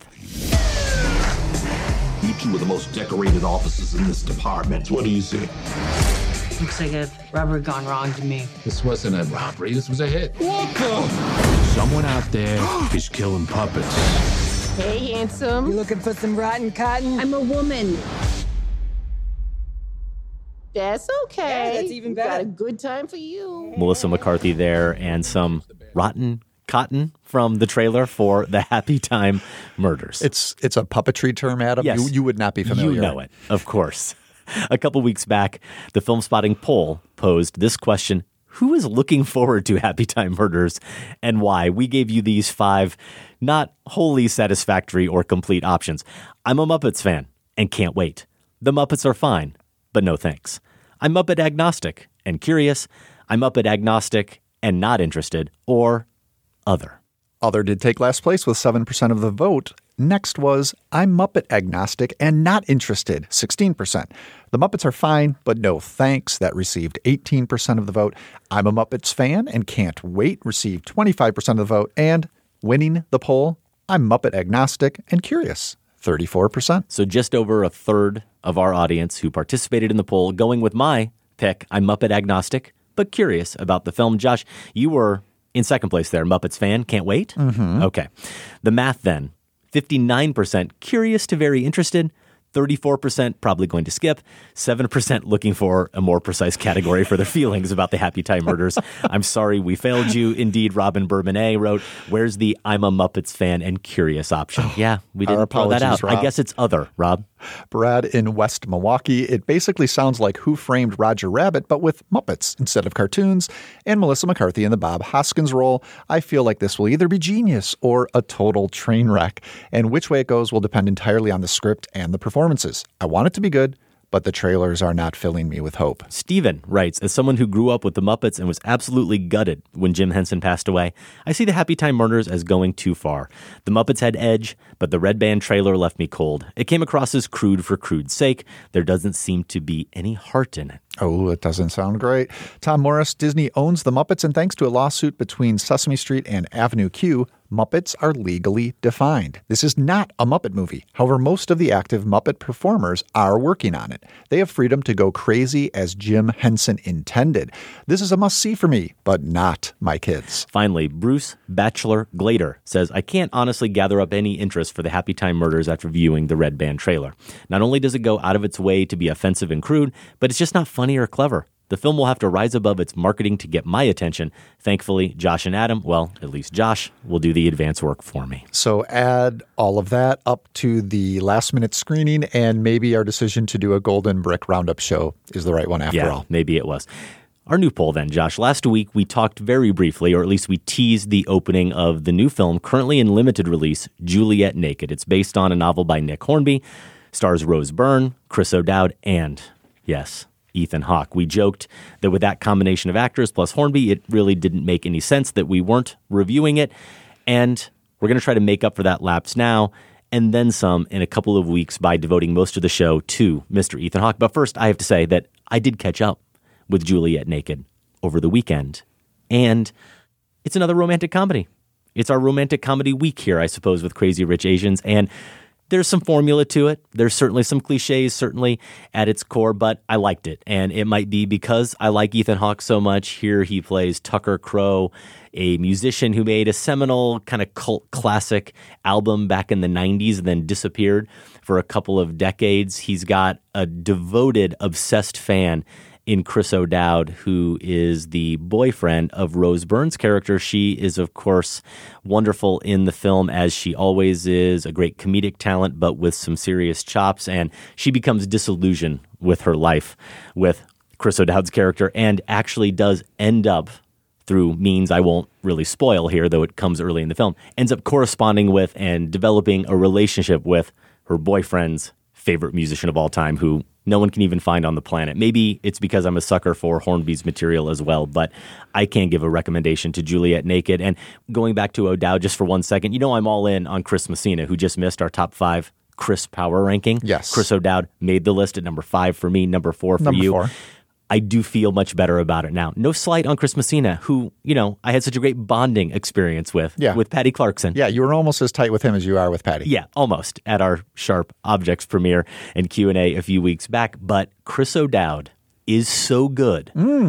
You two are the most decorated officers in this department. What do you see? Looks like a robbery gone wrong to me. This wasn't a robbery. This was a hit. What the? Someone out there is killing puppets. Hey, handsome. You looking for some rotten cotton? I'm a woman. That's okay. Yeah, that's even better. Got a good time for you. Melissa McCarthy there and some rotten cotton from the trailer for the Happy Time Murders. It's a puppetry term, Adam. Yes. You would not be familiar. You know it, of course. A couple weeks back, the Film Spotting poll posed this question: who is looking forward to Happy Time Murders and why? We gave you these 5 not wholly satisfactory or complete options. I'm a Muppets fan, and can't wait. The Muppets are fine, but no thanks. I'm Muppet agnostic and curious. I'm Muppet agnostic and not interested, or other. Other did take last place with 7% of the vote. Next was I'm Muppet agnostic and not interested, 16%. The Muppets are fine, but no thanks. That received 18% of the vote. I'm a Muppets fan and can't wait received 25% of the vote. And winning the poll, I'm Muppet agnostic and curious, 34%. So just over a third of our audience who participated in the poll going with my pick, I'm Muppet agnostic, but curious about the film. Josh, you were in second place there, Muppets fan, can't wait? Mm-hmm. Okay. The math then, 59% curious to very interested, 34% probably going to skip, 7% looking for a more precise category for their feelings about the Happy Time Murders. I'm sorry we failed you. Indeed, Robin Bourbonnais wrote, where's the I'm a Muppets fan and curious option? Yeah, we didn't throw that out. Rob. I guess it's other, Rob. Brad in West Milwaukee, it basically sounds like Who Framed Roger Rabbit, but with Muppets instead of cartoons. And Melissa McCarthy in the Bob Hoskins role. I feel like this will either be genius or a total train wreck. And which way it goes will depend entirely on the script and the performances. I want it to be good, but the trailers are not filling me with hope. Stephen writes, as someone who grew up with the Muppets and was absolutely gutted when Jim Henson passed away, I see the Happy Time Murders as going too far. The Muppets had edge, but the Red Band trailer left me cold. It came across as crude for crude's sake. There doesn't seem to be any heart in it. Oh, it doesn't sound great. Tom Morris, Disney owns the Muppets, and thanks to a lawsuit between Sesame Street and Avenue Q, Muppets are legally defined. This is not a Muppet movie. However, most of the active Muppet performers are working on it. They have freedom to go crazy as Jim Henson intended. This is a must-see for me, but not my kids. Finally, Bruce Batchelor Glader says, I can't honestly gather up any interest for the Happy Time Murders after viewing the Red Band trailer. Not only does it go out of its way to be offensive and crude, but it's just not funny or clever. The film will have to rise above its marketing to get my attention. Thankfully, Josh and Adam, well, at least Josh, will do the advance work for me. So add all of that up to the last-minute screening, and maybe our decision to do a Golden Brick Roundup show is the right one after all. Maybe it was. Our new poll then, Josh. Last week, we talked very briefly, or at least we teased the opening of the new film currently in limited release, Juliet Naked. It's based on a novel by Nick Hornby, stars Rose Byrne, Chris O'Dowd, and, yes, Ethan Hawke. We joked that with that combination of actors plus Hornby, it really didn't make any sense that we weren't reviewing it. And we're going to try to make up for that lapse now and then some in a couple of weeks by devoting most of the show to Mr. Ethan Hawke. But first, I have to say that I did catch up with Juliet Naked over the weekend. And it's another romantic comedy. It's our romantic comedy week here, I suppose, with Crazy Rich Asians. And there's some formula to it. There's certainly some cliches, certainly at its core, but I liked it. And it might be because I like Ethan Hawke so much. Here he plays Tucker Crowe, a musician who made a seminal kind of cult classic album back in the 90s and then disappeared for a couple of decades. He's got a devoted, obsessed fan in Chris O'Dowd, who is the boyfriend of Rose Byrne's character. She is, of course, wonderful in the film, as she always is, a great comedic talent, but with some serious chops. And she becomes disillusioned with her life with Chris O'Dowd's character and actually does end up, through means I won't really spoil here, though it comes early in the film, ends up corresponding with and developing a relationship with her boyfriend's favorite musician of all time, who no one can even find on the planet. Maybe it's because I'm a sucker for Hornby's material as well, but I can't give a recommendation to Juliet Naked. And going back to O'Dowd just for 1 second, you know I'm all in on Chris Messina, who just missed our top 5 Chris Power ranking. Yes. Chris O'Dowd made the list at number 5 for me, number 4 for you. 4. I do feel much better about it now. No slight on Chris Messina, who, you know, I had such a great bonding experience with Patty Clarkson. Yeah, you were almost as tight with him as you are with Patty. Yeah, almost, at our Sharp Objects premiere and Q&A a few weeks back. But Chris O'Dowd is so good,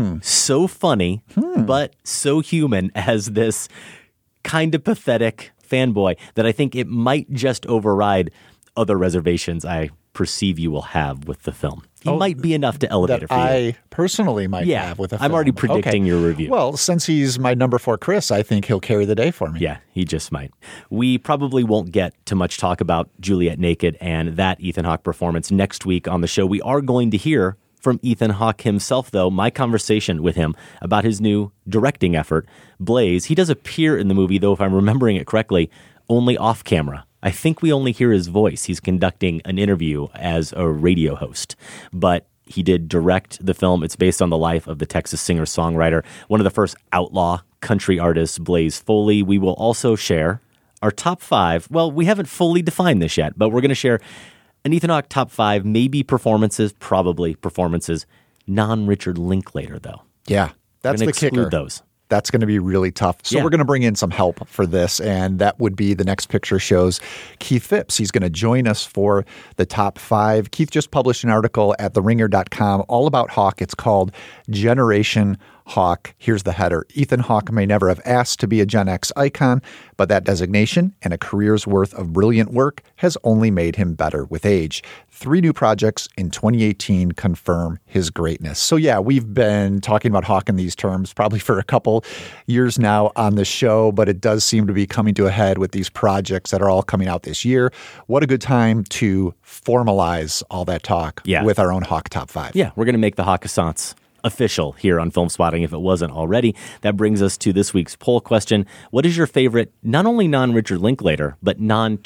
so funny, but so human as this kind of pathetic fanboy that I think it might just override other reservations I perceive you will have with the film. He might be enough to elevate it for you. I personally might have with a film. I'm already predicting your review. Well, since he's my number 4 Chris, I think he'll carry the day for me. Yeah, he just might. We probably won't get to much talk about Juliet Naked and that Ethan Hawke performance next week on the show. We are going to hear from Ethan Hawke himself, though, my conversation with him about his new directing effort, Blaze. He does appear in the movie, though, if I'm remembering it correctly, only off camera. I think we only hear his voice. He's conducting an interview as a radio host, but he did direct the film. It's based on the life of the Texas singer-songwriter, one of the first outlaw country artists, Blaze Foley. We will also share our top 5. Well, we haven't fully defined this yet, but we're going to share an Ethan Hawke top 5, maybe performances, probably performances, non-Richard Linklater, though. Yeah, that's the kicker. Those. That's going to be really tough. So we're going to bring in some help for this, and that would be the Next Picture Show's Keith Phipps. He's going to join us for the top 5. Keith just published an article at theringer.com all about Hawke. It's called Generation Hawke. Here's the header. Ethan Hawke may never have asked to be a Gen X icon, but that designation and a career's worth of brilliant work has only made him better with age. 3 new projects in 2018 confirm his greatness. So yeah, we've been talking about Hawke in these terms probably for a couple years now on the show, but it does seem to be coming to a head with these projects that are all coming out this year. What a good time to formalize all that talk with our own Hawke top 5. Yeah, we're going to make the Hawke-assance official here on Film Spotting if it wasn't already. That brings us to this week's poll question. What is your favorite, not only non-Richard Linklater, but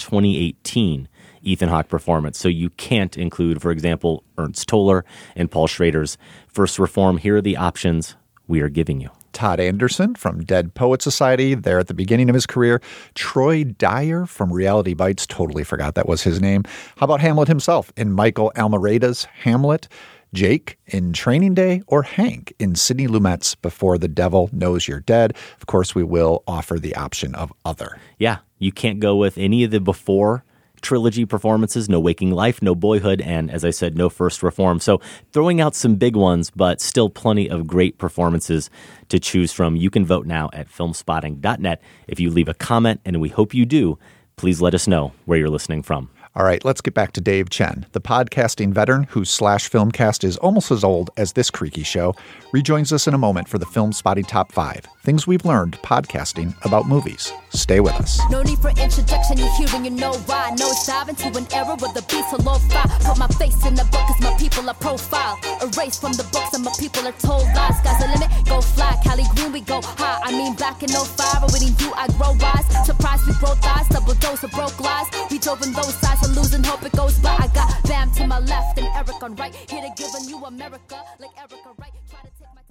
non-2018 Ethan Hawke performance? So you can't include, for example, Ernst Toller and Paul Schrader's First Reform. Here are the options we are giving you. Todd Anderson from Dead Poet Society, there at the beginning of his career. Troy Dyer from Reality Bites, totally forgot that was his name. How about Hamlet himself in Michael Almereyda's Hamlet? Jake in Training Day, or Hank in Sidney Lumet's Before the Devil Knows You're Dead. Of course, we will offer the option of other. Yeah, you can't go with any of the before trilogy performances, no Waking Life, no Boyhood, and as I said, no First Reform. So throwing out some big ones, but still plenty of great performances to choose from. You can vote now at filmspotting.net. If you leave a comment, and we hope you do, please let us know where you're listening from. All right, let's get back to Dave Chen, the podcasting veteran whose /Filmcast is almost as old as this creaky show, rejoins us in a moment for the Film Spotting Top 5, things we've learned podcasting about movies. Stay with us. No need for introduction, you're hearing, you know why. No, it's diving to an era where the beats are low-fi. Put my face in the book cause my people are profile. Erased from the books and my people are told lies. Sky's the limit, go fly. Cali Green, we go high. I mean back in 05, awaiting you, I grow wise. Surprise, we grow thighs, double dose of broke lies. We dove in those sides and losing hope it goes by. I got Bam to my left and Eric on right. Here to give a new America like Erica Wright. Try to take my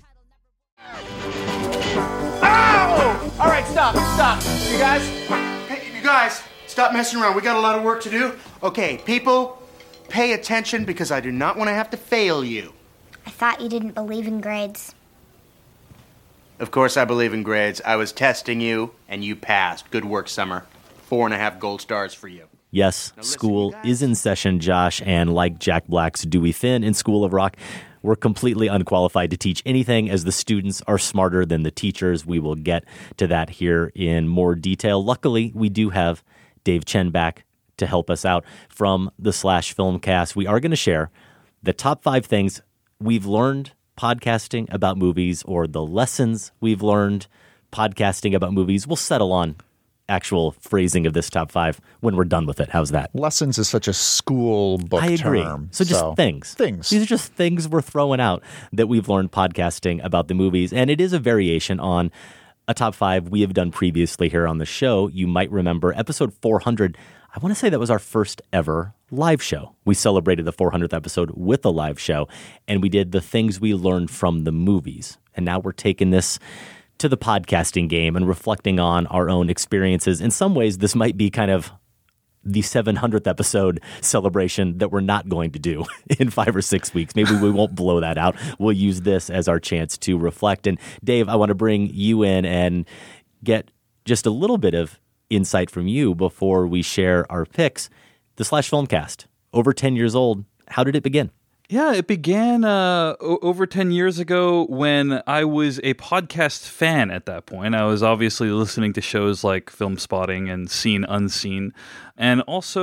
title, never. Ow! All right, stop. You guys, hey, you guys, stop messing around. We got a lot of work to do. Okay, people, pay attention because I do not want to have to fail you. I thought you didn't believe in grades. Of course I believe in grades. I was testing you, and you passed. Good work, Summer. 4.5 gold stars for you. Yes, school is in session, Josh, and like Jack Black's Dewey Finn in School of Rock, we're completely unqualified to teach anything as the students are smarter than the teachers. We will get to that here in more detail. Luckily, we do have Dave Chen back to help us out from the /Filmcast. We are going to share the top 5 things we've learned podcasting about movies, or the lessons we've learned podcasting about movies. We'll settle on actual phrasing of this top 5 when we're done with it. How's that? Lessons is such a school book term. I agree. So just things. These are just things we're throwing out that we've learned podcasting about the movies. And it is a variation on a top 5 we have done previously here on the show. You might remember episode 400. I want to say that was our first ever live show. We celebrated the 400th episode with a live show, and we did the things we learned from the movies. And now we're taking this to the podcasting game and reflecting on our own experiences. In some ways, this might be kind of the 700th episode celebration that we're not going to do in 5 or 6 weeks. Maybe we won't blow that out. We'll use this as our chance to reflect. And Dave, I want to bring you in and get just a little bit of insight from you before we share our picks. The /Filmcast, over 10 years old. How did it begin? Yeah, it began over 10 years ago when I was a podcast fan at that point. I was obviously listening to shows like Film Spotting and Seen Unseen, and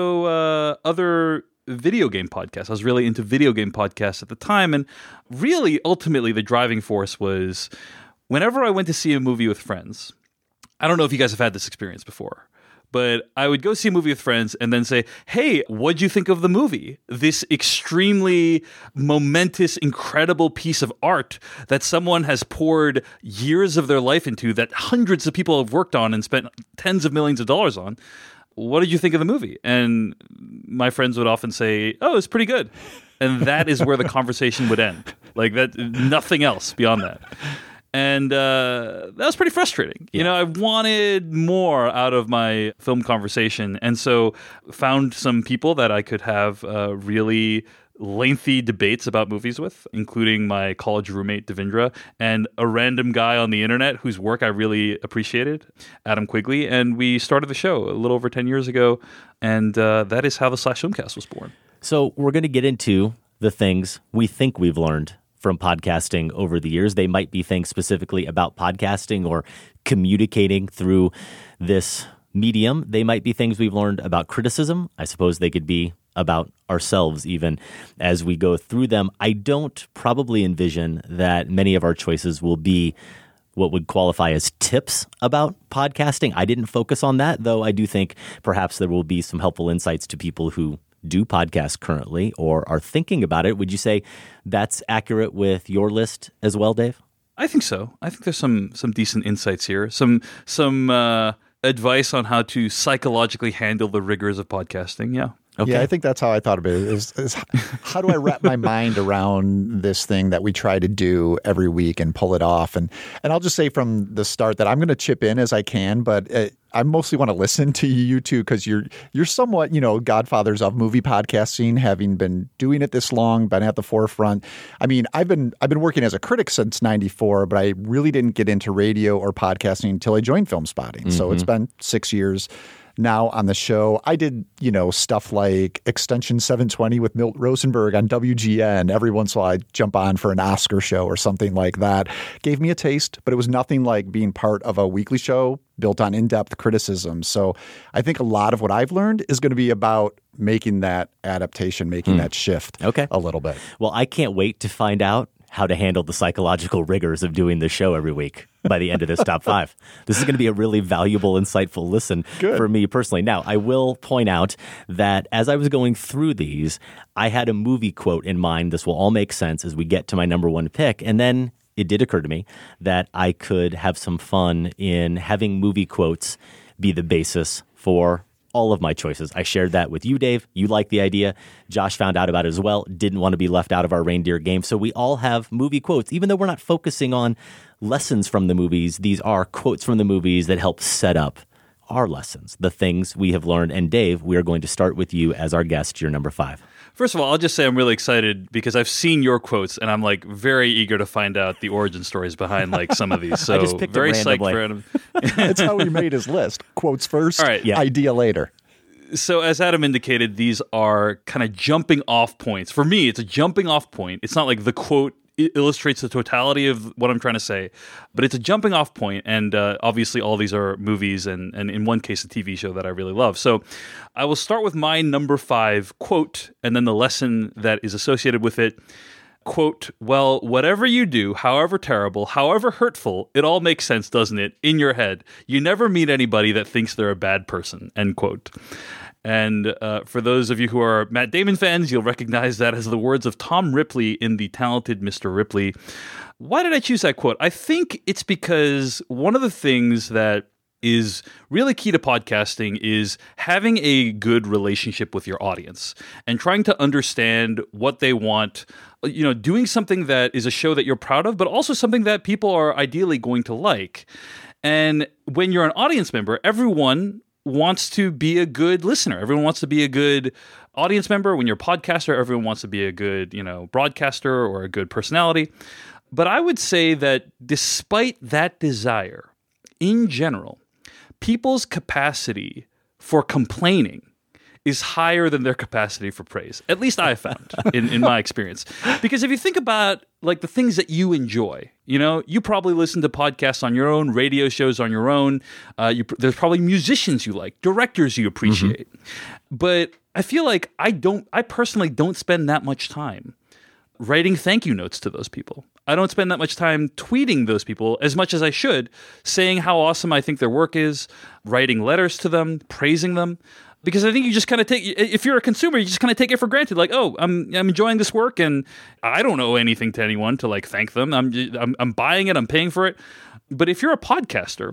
also other video game podcasts. I was really into video game podcasts at the time, and really, ultimately, the driving force was whenever I went to see a movie with friends. I don't know if you guys have had this experience before, but I would go see a movie with friends and then say, hey, what'd you think of the movie? This extremely momentous, incredible piece of art that someone has poured years of their life into, that hundreds of people have worked on and spent tens of millions of dollars on. what did you think of the movie? And my friends would often say, oh, it's pretty good. And that is where the conversation would end. Like that, nothing else beyond that. And that was pretty frustrating. You know, I wanted more out of my film conversation. And so found some people that I could have really lengthy debates about movies with, including my college roommate, Devindra, and a random guy on the internet whose work I really appreciated, Adam Quigley. And we started the show a little over 10 years ago. And that is how the Slash Filmcast was born. So we're going to get into the things we think we've learned from podcasting over the years. They might be things specifically about podcasting or communicating through this medium. They might be things we've learned about criticism. I suppose they could be about ourselves even as we go through them. I don't probably envision that many of our choices will be what would qualify as tips about podcasting. I didn't focus on that, though I do think perhaps there will be some helpful insights to people who do podcasts currently or are thinking about it. Would you say that's accurate with your list as well, Dave? I think so. I think there's some decent insights here. Some advice on how to psychologically handle the rigors of podcasting. Yeah. Okay. Yeah, I think that's how I thought of it, is how do I wrap my mind around this thing that we try to do every week and pull it off? And I'll just say from the start that I'm going to chip in as I can, but I mostly want to listen to you two because you're somewhat, godfathers of movie podcasting, having been doing it this long, been at the forefront. I mean, I've been working as a critic since '94, but I really didn't get into radio or podcasting until I joined Film Spotting. Mm-hmm. So it's been 6 years now on the show. I did, stuff like Extension 720 with Milt Rosenberg on WGN. Every once in a while I'd jump on for an Oscar show or something like that. Gave me a taste, but it was nothing like being part of a weekly show built on in-depth criticism. So I think a lot of what I've learned is going to be about making that adaptation, making that shift a little bit. Well, I can't wait to find out how to handle the psychological rigors of doing the show every week by the end of this top 5. This is going to be a really valuable, insightful listen for me personally. Now, I will point out that as I was going through these, I had a movie quote in mind. This will all make sense as we get to my number one pick. And then it did occur to me that I could have some fun in having movie quotes be the basis for all of my choices. I shared that with you, Dave. You liked the idea. Josh found out about it as well. Didn't want to be left out of our reindeer game. So we all have movie quotes. Even though we're not focusing on lessons from the movies, these are quotes from the movies that help set up our lessons, the things we have learned. And Dave, we are going to start with you as our guest, your number 5. First of all, I'll just say I'm really excited because I've seen your quotes and I'm very eager to find out the origin stories behind some of these. So I just picked very psyched for him. That's how he made his list. Quotes first, idea later. So as Adam indicated, these are kind of jumping off points. For me, it's a jumping off point. It's not like the quote illustrates the totality of what I'm trying to say, but it's a jumping off point. And obviously all these are movies and in one case, a TV show that I really love. So I will start with my number 5 quote and then the lesson that is associated with it. Quote, well, whatever you do, however terrible, however hurtful, it all makes sense, doesn't it? In your head. You never meet anybody that thinks they're a bad person, end quote. And for those of you who are Matt Damon fans, you'll recognize that as the words of Tom Ripley in The Talented Mr. Ripley. Why did I choose that quote? I think it's because one of the things that is really key to podcasting is having a good relationship with your audience and trying to understand what they want, doing something that is a show that you're proud of, but also something that people are ideally going to like. And when you're an audience member, everyone wants to be a good listener. Everyone wants to be a good audience member. When you're a podcaster, everyone wants to be a good, broadcaster or a good personality. But I would say that despite that desire, in general, people's capacity for complaining is higher than their capacity for praise. At least I found in my experience. Because if you think about the things that you enjoy, you probably listen to podcasts on your own, radio shows on your own. There's probably musicians you like, directors you appreciate. Mm-hmm. But I feel like I personally don't spend that much time writing thank you notes to those people. I don't spend that much time tweeting those people as much as I should, saying how awesome I think their work is, writing letters to them, praising them. Because I think you just kind of if you're a consumer, you just kind of take it for granted. I'm enjoying this work and I don't owe anything to anyone to thank them. I'm buying it, I'm paying for it. But if you're a podcaster,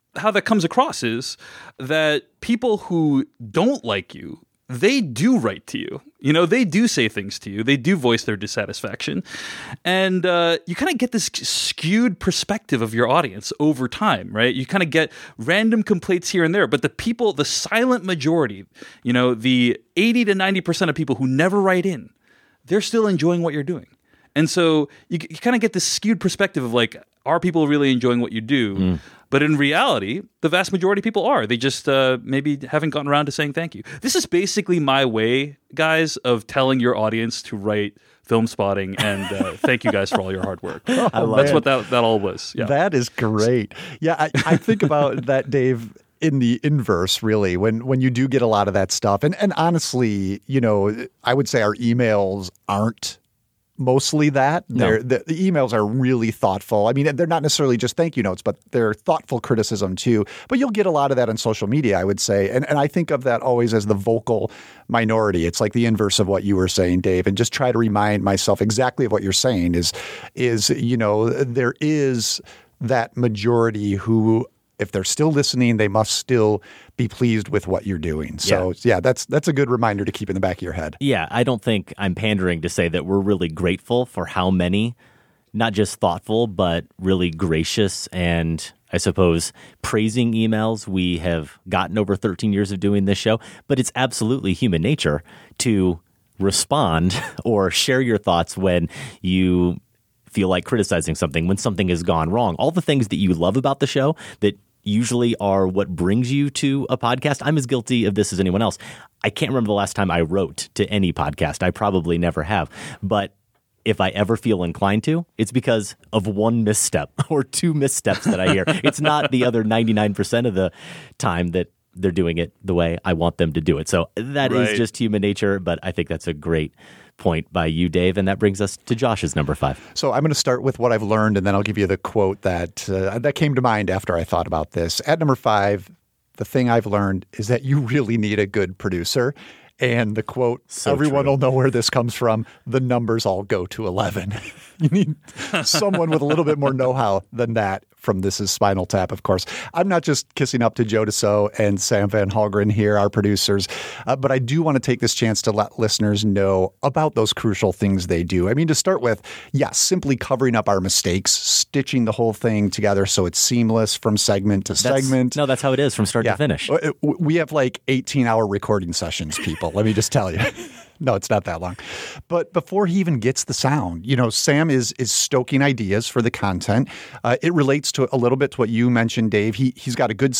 how that comes across is that people who don't like you, they do write to you. You know, they do say things to you. They do voice their dissatisfaction. And you kind of get this skewed perspective of your audience over time, right? You kind of get random complaints here and there. But the silent majority, you know, the 80 to 90% of people who never write in, they're still enjoying what you're doing. And so you kind of get this skewed perspective of like, are people really enjoying what you do? But in reality, the vast majority of people are. They just maybe haven't gotten around to saying thank you. This is basically my way, guys, of telling your audience to write Film Spotting and thank you guys for all your hard work. That's what that all was. Yeah. That is great. Yeah, I think about that, Dave, in the inverse, really, when you do get a lot of that stuff. And honestly, you know, I would say our emails aren't mostly that. No. The emails are really thoughtful. I mean, they're not necessarily just thank you notes, but they're thoughtful criticism too. But you'll get a lot of that on social media, I would say. And I think of that always as the vocal minority. It's like the inverse of what you were saying, Dave, and just try to remind myself exactly of what you're saying is, you know, there is that majority who, if they're still listening, they must still be pleased with what you're doing. So yeah, that's a good reminder to keep in the back of your head. Yeah, I don't think I'm pandering to say that we're really grateful for how many, not just thoughtful, but really gracious and I suppose praising emails we have gotten over 13 years of doing this show. But it's absolutely human nature to respond or share your thoughts when you feel like criticizing something, when something has gone wrong. All the things that you love about the show that usually are what brings you to a podcast. I'm as guilty of this as anyone else. I can't remember the last time I wrote to any podcast. I probably never have. But if I ever feel inclined to, it's because of one misstep or two missteps that I hear. It's not the other 99% of the time that they're doing it the way I want them to do it. So that is just human nature, but I think that's a great point by you, Dave, and that brings us to Josh's number 5. So I'm going to start with what I've learned, and then I'll give you the quote that came to mind after I thought about this. At number 5, the thing I've learned is that you really need a good producer. And the quote, everyone will know where this comes from, the numbers all go to 11. You need someone with a little bit more know-how than that from This Is Spinal Tap, of course. I'm not just kissing up to Joe Dassault and Sam Van Hallgren here, our producers, but I do want to take this chance to let listeners know about those crucial things they do. I mean, to start with, yes, simply covering up our mistakes, stitching the whole thing together so it's seamless from segment to segment. No, that's how it is from start to finish. We have like 18-hour recording sessions, people. Let me just tell you. No, it's not that long. But before he even gets the sound, you know, Sam is stoking ideas for the content. It relates to a little bit to what you mentioned, Dave. He's got a good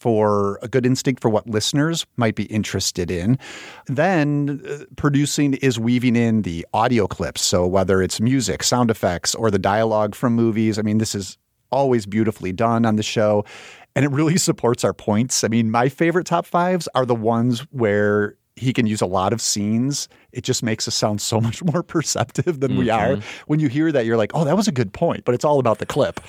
instinct for what listeners might be interested in. Then producing is weaving in the audio clips. So whether it's music, sound effects, or the dialogue from movies, I mean, this is always beautifully done on the show. And it really supports our points. I mean, my favorite top 5s are the ones where he can use a lot of scenes. It just makes us sound so much more perceptive than we are. When you hear that, you're like, oh, that was a good point, but it's all about the clip.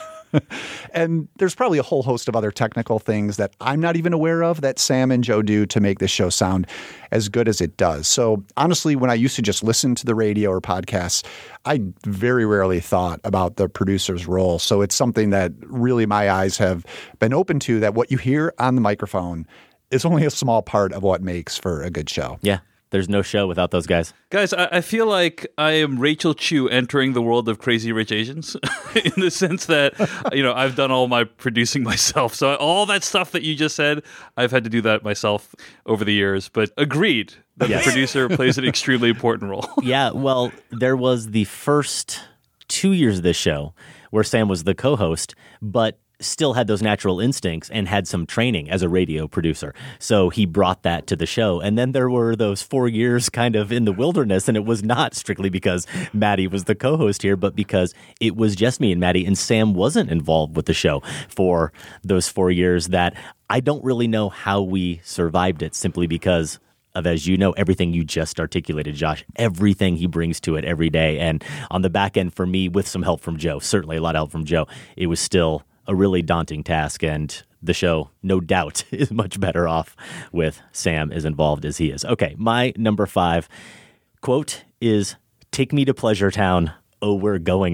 And there's probably a whole host of other technical things that I'm not even aware of that Sam and Joe do to make this show sound as good as it does. So honestly, when I used to just listen to the radio or podcasts, I very rarely thought about the producer's role. So it's something that really my eyes have been open to, that what you hear on the microphone is only a small part of what makes for a good show. Yeah. There's no show without those guys. Guys, I feel like I am Rachel Chu entering the world of Crazy Rich Asians in the sense that, you know, I've done all my producing myself. So all that stuff that you just said, I've had to do that myself over the years. But agreed that the producer plays an extremely important role. Yeah, well, there was the first 2 years of this show where Sam was the co-host, but still had those natural instincts and had some training as a radio producer. So he brought that to the show. And then there were those 4 years kind of in the wilderness, and it was not strictly because Maddie was the co-host here, but because it was just me and Maddie, and Sam wasn't involved with the show for those 4 years that I don't really know how we survived it, simply because of, as you know, everything you just articulated, Josh, everything he brings to it every day. And on the back end for me, with some help from Joe, certainly a lot of help from Joe, it was still a really daunting task, and the show, no doubt, is much better off with Sam as involved as he is. Okay, my number 5 quote is, "Take me to Pleasure Town. Oh, we're going there."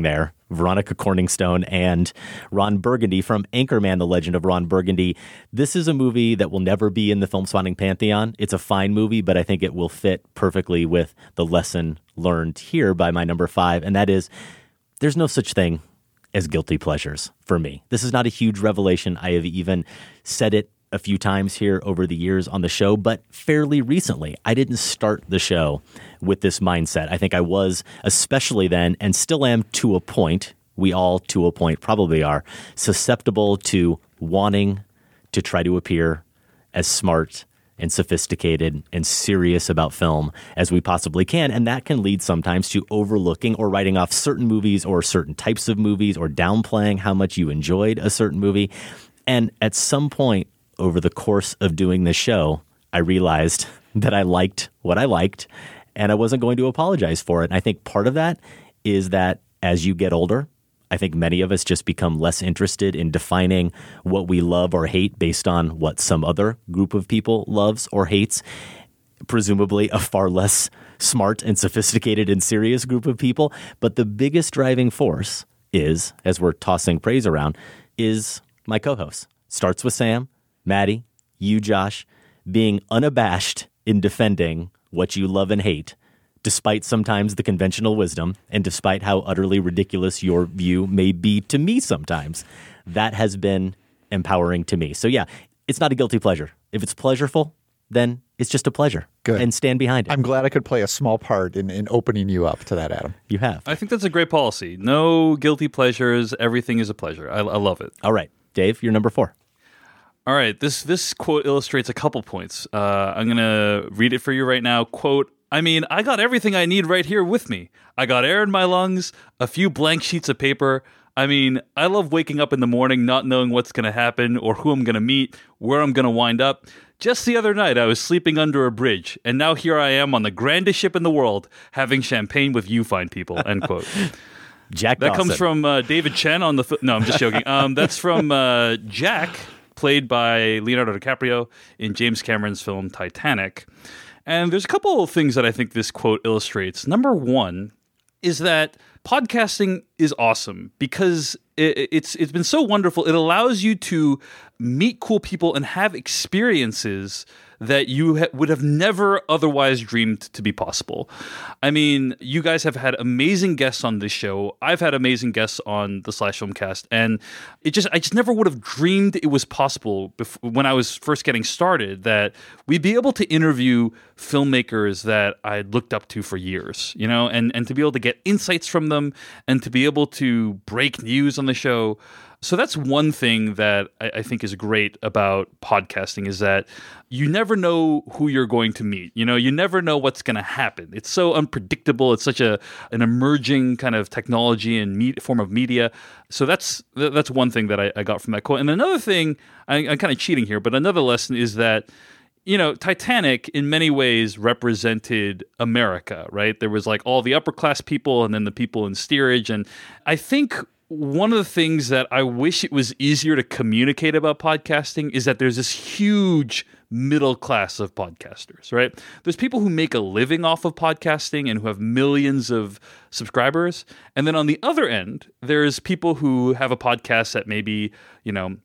Veronica Corningstone and Ron Burgundy from Anchorman, The Legend of Ron Burgundy. This is a movie that will never be in the Film Spotting Pantheon. It's a fine movie, but I think it will fit perfectly with the lesson learned here by my number 5, and that is there's no such thing as guilty pleasures for me. This is not a huge revelation. I have even said it a few times here over the years on the show, but fairly recently. I didn't start the show with this mindset. I think I was, especially then, and still am to a point, we all to a point probably are, susceptible to wanting to try to appear as smart and sophisticated and serious about film as we possibly can. And that can lead sometimes to overlooking or writing off certain movies or certain types of movies or downplaying how much you enjoyed a certain movie. And at some point, over the course of doing this show, I realized that I liked what I liked and I wasn't going to apologize for it. And I think part of that is that as you get older, I think many of us just become less interested in defining what we love or hate based on what some other group of people loves or hates, presumably a far less smart and sophisticated and serious group of people. But the biggest driving force is, as we're tossing praise around, is my co-hosts. Starts with Sam, Maddie, you, Josh, being unabashed in defending what you love and hate, despite sometimes the conventional wisdom and despite how utterly ridiculous your view may be to me sometimes. That has been empowering to me. So yeah, it's not a guilty pleasure. If it's pleasureful, then it's just a pleasure. Good. And stand behind it. I'm glad I could play a small part in opening you up to that, Adam. You have. I think that's a great policy. No guilty pleasures. Everything is a pleasure. I love it. All right. Dave, you're number 4. All right, this quote illustrates a couple points. I'm going to read it for you right now. Quote, I mean, I got everything I need right here with me. I got air in my lungs, a few blank sheets of paper. I mean, I love waking up in the morning not knowing what's going to happen or who I'm going to meet, where I'm going to wind up. Just the other night, I was sleeping under a bridge, and now here I am on the grandest ship in the world, having champagne with you fine people, end quote. Jack That Dawson. comes from David Chen on the... No, I'm just joking. That's from Jack, played by Leonardo DiCaprio in James Cameron's film Titanic. And there's a couple of things that I think this quote illustrates. Number one is that podcasting is awesome because it's been so wonderful. It allows you to meet cool people and have experiences that you would have never otherwise dreamed to be possible. I mean, you guys have had amazing guests on this show. I've had amazing guests on the Slash Filmcast, and I just never would have dreamed it was possible when I was first getting started that we'd be able to interview filmmakers that I looked up to for years, you know, and to be able to get insights from them and to be able to break news on the show. So that's one thing that I think is great about podcasting is that you never know who you're going to meet. You know, you never know what's going to happen. It's so unpredictable. It's such an emerging kind of technology and form of media. So that's one thing that I got from that quote. And another thing, I'm kind of cheating here, but another lesson is that, you know, Titanic in many ways represented America, right? There was like all the upper class people and then the people in steerage. And I think one of the things that I wish it was easier to communicate about podcasting is that there's this huge middle class of podcasters, right? There's people who make a living off of podcasting and who have millions of subscribers. And then on the other end, there's people who have a podcast that maybe, you know,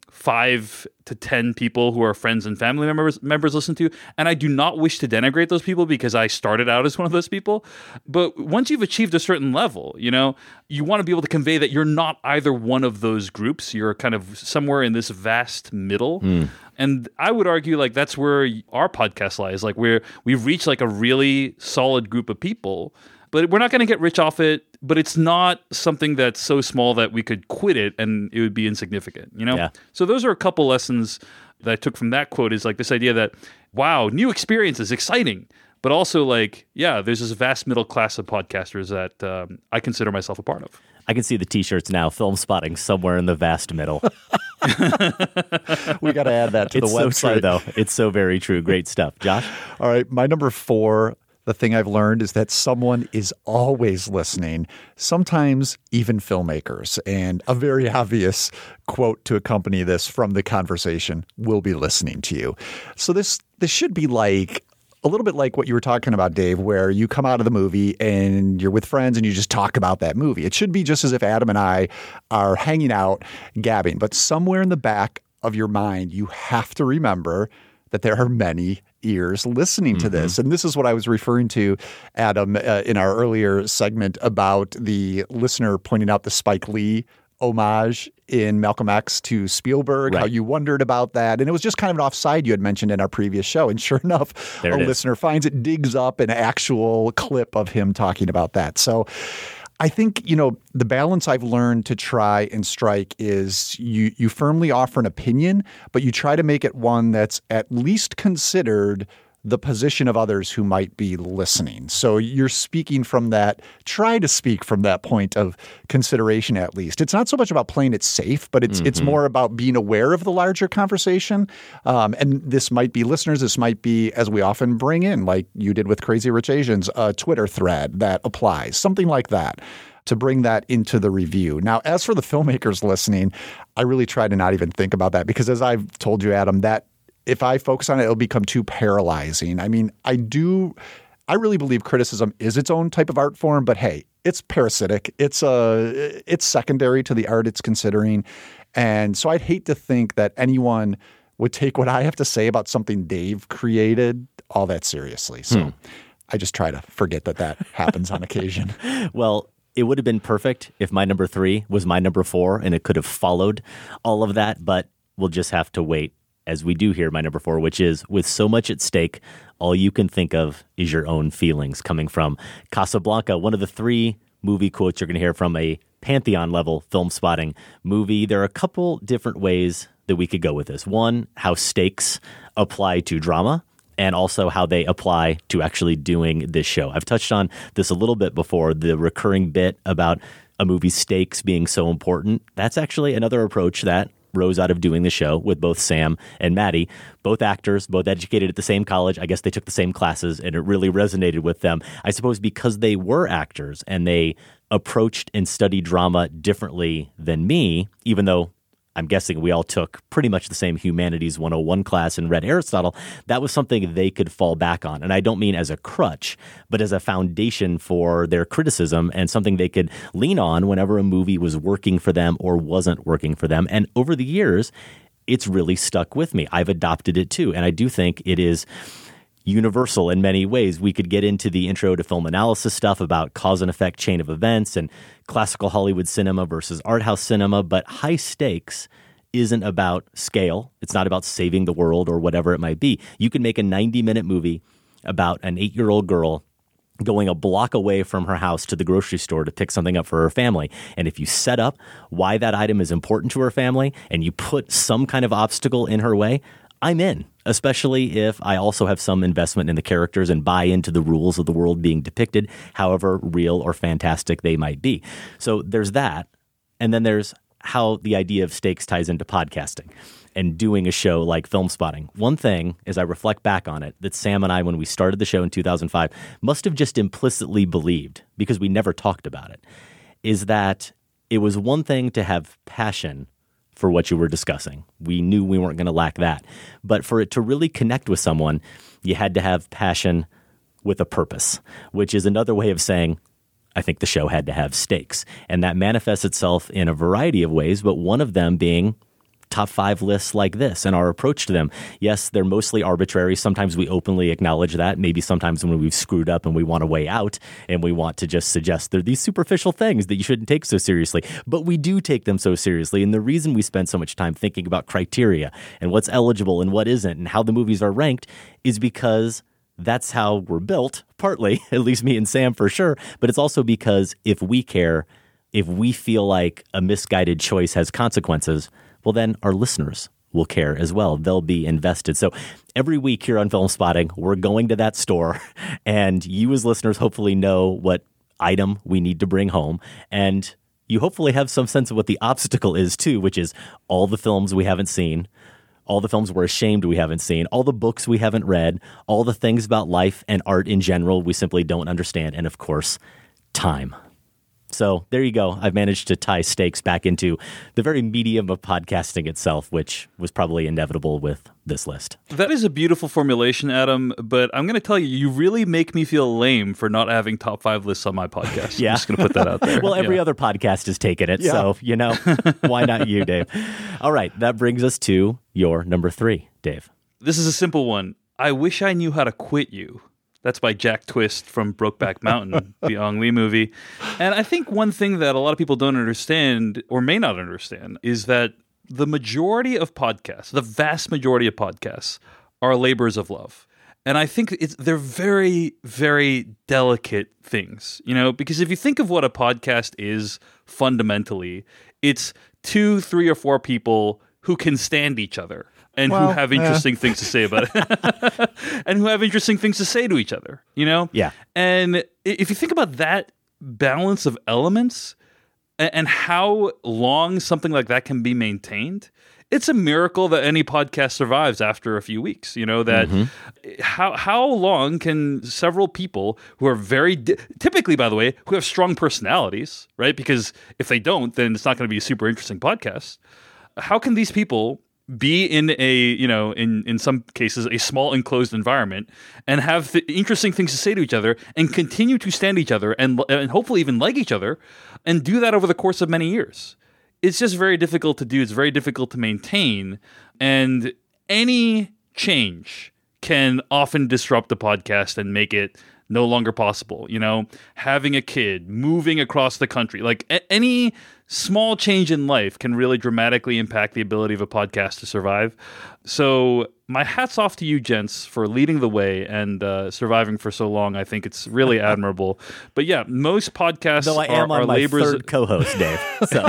5 to 10 people who are friends and family members listen to. And I do not wish to denigrate those people because I started out as one of those people. But once you've achieved a certain level, you know, you want to be able to convey that you're not either one of those groups. You're kind of somewhere in this vast middle. And I would argue like that's where our podcast lies. Like we've reached like a really solid group of people, but we're not going to get rich off it. But it's not something that's so small that we could quit it and it would be insignificant, you know? Yeah. So those are a couple lessons that I took from that quote is like this idea that, wow, new experiences, exciting. But also like, yeah, there's this vast middle class of podcasters that I consider myself a part of. I can see the T-shirts now, Film Spotting somewhere in the vast middle. We got to add that to the website. It's so true, though. It's so very true. Great stuff. Josh? All right, my number 4, the thing I've learned is that someone is always listening, sometimes even filmmakers. And a very obvious quote to accompany this from the conversation, "We'll be listening to you." So this should be like a little bit like what you were talking about, Dave, where you come out of the movie and you're with friends and you just talk about that movie. It should be just as if Adam and I are hanging out, gabbing. But somewhere in the back of your mind, you have to remember that there are many ears listening to this. And this is what I was referring to, Adam, in our earlier segment about the listener pointing out the Spike Lee homage in Malcolm X to Spielberg, how you wondered about that. And it was just kind of an offside you had mentioned in our previous show. And sure enough, a listener finds it, digs up an actual clip of him talking about that. So I think, the balance I've learned to try and strike is you firmly offer an opinion, but you try to make it one that's at least considered the position of others who might be listening. So you're speaking from that, try to speak from that point of consideration at least. It's not so much about playing it safe, but it's more about being aware of the larger conversation. And this might be listeners, this might be, as we often bring in, like you did with Crazy Rich Asians, a Twitter thread that applies, something like that, to bring that into the review. Now, as for the filmmakers listening, I really try to not even think about that because as I've told you, Adam, that if I focus on it, it'll become too paralyzing. I mean, I really believe criticism is its own type of art form, but hey, it's parasitic. It's secondary to the art it's considering. And so I'd hate to think that anyone would take what I have to say about something Dave created all that seriously. So I just try to forget that happens on occasion. Well, it would have been perfect if my number 3 was my number 4 and it could have followed all of that, but we'll just have to wait as we do here, my number 4, which is, with so much at stake, all you can think of is your own feelings, coming from Casablanca, one of the 3 movie quotes you're going to hear from a Pantheon-level Film Spotting movie. There are a couple different ways that we could go with this. One, how stakes apply to drama, and also how they apply to actually doing this show. I've touched on this a little bit before, the recurring bit about a movie's stakes being so important. That's actually another approach that rose out of doing the show with both Sam and Maddie, both actors, both educated at the same college. I guess they took the same classes and it really resonated with them. I suppose because they were actors and they approached and studied drama differently than me, even though I'm guessing we all took pretty much the same Humanities 101 class and read Aristotle, that was something they could fall back on. And I don't mean as a crutch, but as a foundation for their criticism and something they could lean on whenever a movie was working for them or wasn't working for them. And over the years, it's really stuck with me. I've adopted it too. And I do think it is universal in many ways. We could get into the intro to film analysis stuff about cause and effect chain of events and classical Hollywood cinema versus art house cinema, but high stakes isn't about scale. It's not about saving the world or whatever it might be. You can make a 90-minute movie about an 8-year-old girl going a block away from her house to the grocery store to pick something up for her family. And if you set up why that item is important to her family and you put some kind of obstacle in her way, I'm in, especially if I also have some investment in the characters and buy into the rules of the world being depicted, however real or fantastic they might be. So there's that. And then there's how the idea of stakes ties into podcasting and doing a show like Film Spotting. One thing, as I reflect back on it, that Sam and I, when we started the show in 2005, must have just implicitly believed, because we never talked about it, is that it was one thing to have passion for what you were discussing. We knew we weren't going to lack that. But for it to really connect with someone, you had to have passion with a purpose, which is another way of saying, I think the show had to have stakes. And that manifests itself in a variety of ways, but one of them being top 5 lists like this and our approach to them. Yes, they're mostly arbitrary. Sometimes we openly acknowledge that. Maybe sometimes when we've screwed up and we want a way out and we want to just suggest they're these superficial things that you shouldn't take so seriously. But we do take them so seriously. And the reason we spend so much time thinking about criteria and what's eligible and what isn't and how the movies are ranked is because that's how we're built, partly, at least me and Sam for sure. But it's also because if we care, if we feel like a misguided choice has consequences, well, then our listeners will care as well. They'll be invested. So every week here on Film Spotting, we're going to that store, and you as listeners hopefully know what item we need to bring home. And you hopefully have some sense of what the obstacle is too, which is all the films we haven't seen, all the films we're ashamed we haven't seen, all the books we haven't read, all the things about life and art in general we simply don't understand, and of course, time. So there you go. I've managed to tie stakes back into the very medium of podcasting itself, which was probably inevitable with this list. That is a beautiful formulation, Adam, but I'm going to tell you, you really make me feel lame for not having top 5 lists on my podcast. Yeah. I'm just going to put that out there. Well, every other podcast has taken it, so, why not you, Dave? All right, that brings us to your number 3, Dave. This is a simple one. I Wish I Knew How to Quit You. That's by Jack Twist from Brokeback Mountain, the Ang Lee movie. And I think one thing that a lot of people don't understand, or may not understand, is that the majority of podcasts, the vast majority of podcasts, are labors of love. And I think they're very, very delicate things, because if you think of what a podcast is fundamentally, it's 2, 3, or 4 people who can stand each other. And who have interesting things to say about it. And who have interesting things to say to each other, Yeah. And if you think about that balance of elements and how long something like that can be maintained, it's a miracle that any podcast survives after a few weeks. How long can several people who are typically, by the way, who have strong personalities, right? Because if they don't, then it's not going to be a super interesting podcast. How can these people be in a, in some cases, a small enclosed environment and have interesting things to say to each other and continue to stand each other and hopefully even like each other and do that over the course of many years? It's just very difficult to do. It's very difficult to maintain. And any change can often disrupt the podcast and make it no longer possible. Having a kid, moving across the country, like any small change in life can really dramatically impact the ability of a podcast to survive. So my hat's off to you, gents, for leading the way and surviving for so long. I think it's really admirable. But yeah, most podcasts Though I am on my labors. Third co-host, Dave. So.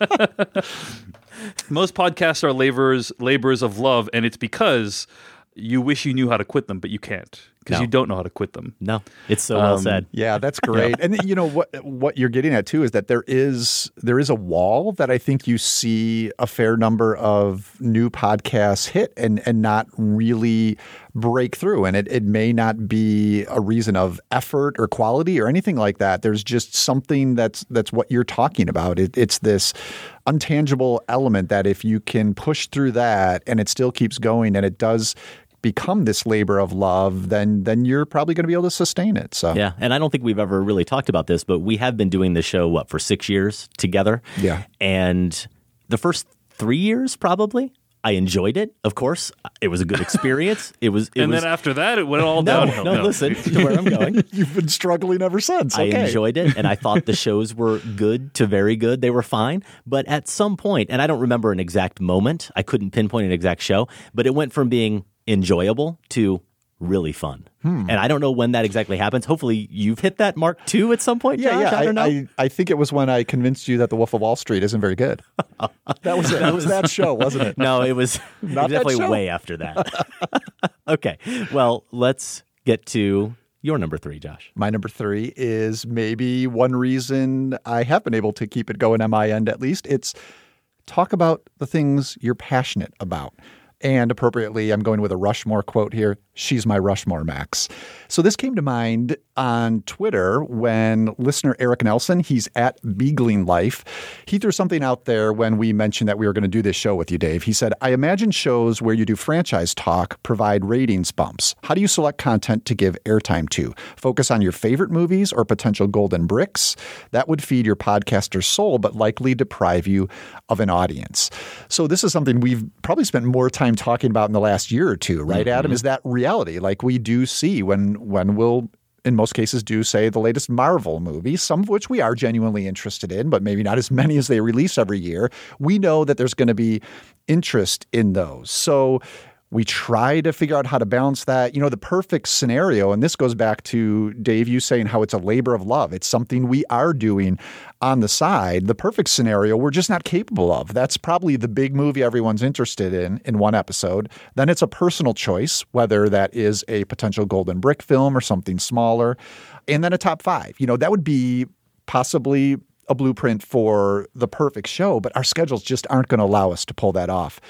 Most podcasts are labors of love, and it's because you wish you knew how to quit them, but you can't. Because you don't know how to quit them. No, it's so well said. Yeah, that's great. And what you're getting at too is that there is a wall that I think you see a fair number of new podcasts hit and not really break through. And it may not be a reason of effort or quality or anything like that. There's just something that's what you're talking about. It's this untangible element that if you can push through that and it still keeps going and it does become this labor of love, then you're probably going to be able to sustain it. So yeah, and I don't think we've ever really talked about this, but we have been doing the show for 6 years together. Yeah, and the first 3 years probably I enjoyed it. Of course, it was a good experience. Then after that, it went all downhill. No, listen to where I'm going. You've been struggling ever since. Okay. I enjoyed it, and I thought the shows were good to very good. They were fine, but at some point, and I don't remember an exact moment, I couldn't pinpoint an exact show, but it went from being enjoyable to really fun. And I don't know when that exactly happens. Hopefully you've hit that mark too at some point, Josh. Yeah. I don't know. I think it was when I convinced you that The Wolf of Wall Street isn't very good. That was it. It was that show, wasn't it? No, it was definitely way after that. Okay. Well, let's get to your number 3, Josh. My number 3 is maybe one reason I have been able to keep it going on my end at least. It's talk about the things you're passionate about. And appropriately, I'm going with a Rushmore quote here. She's my Rushmore, Max. So this came to mind on Twitter when listener Eric Nelson, he's at Beagling Life, he threw something out there when we mentioned that we were going to do this show with you, Dave. He said, I imagine shows where you do franchise talk provide ratings bumps. How do you select content to give airtime to? Focus on your favorite movies or potential golden bricks? That would feed your podcaster's soul, but likely deprive you of an audience. So this is something we've probably spent more time talking about in the last year or two, right, Adam? Is that reality? Like we do see when we'll, in most cases, do say the latest Marvel movie, some of which we are genuinely interested in, but maybe not as many as they release every year. We know that there's going to be interest in those. So we try to figure out how to balance that. The perfect scenario, and this goes back to Dave, you saying how it's a labor of love. It's something we are doing on the side. The perfect scenario we're just not capable of. That's probably the big movie everyone's interested in one episode. Then it's a personal choice, whether that is a potential golden brick film or something smaller. And then a top 5. That would be possibly a blueprint for the perfect show, but our schedules just aren't going to allow us to pull that off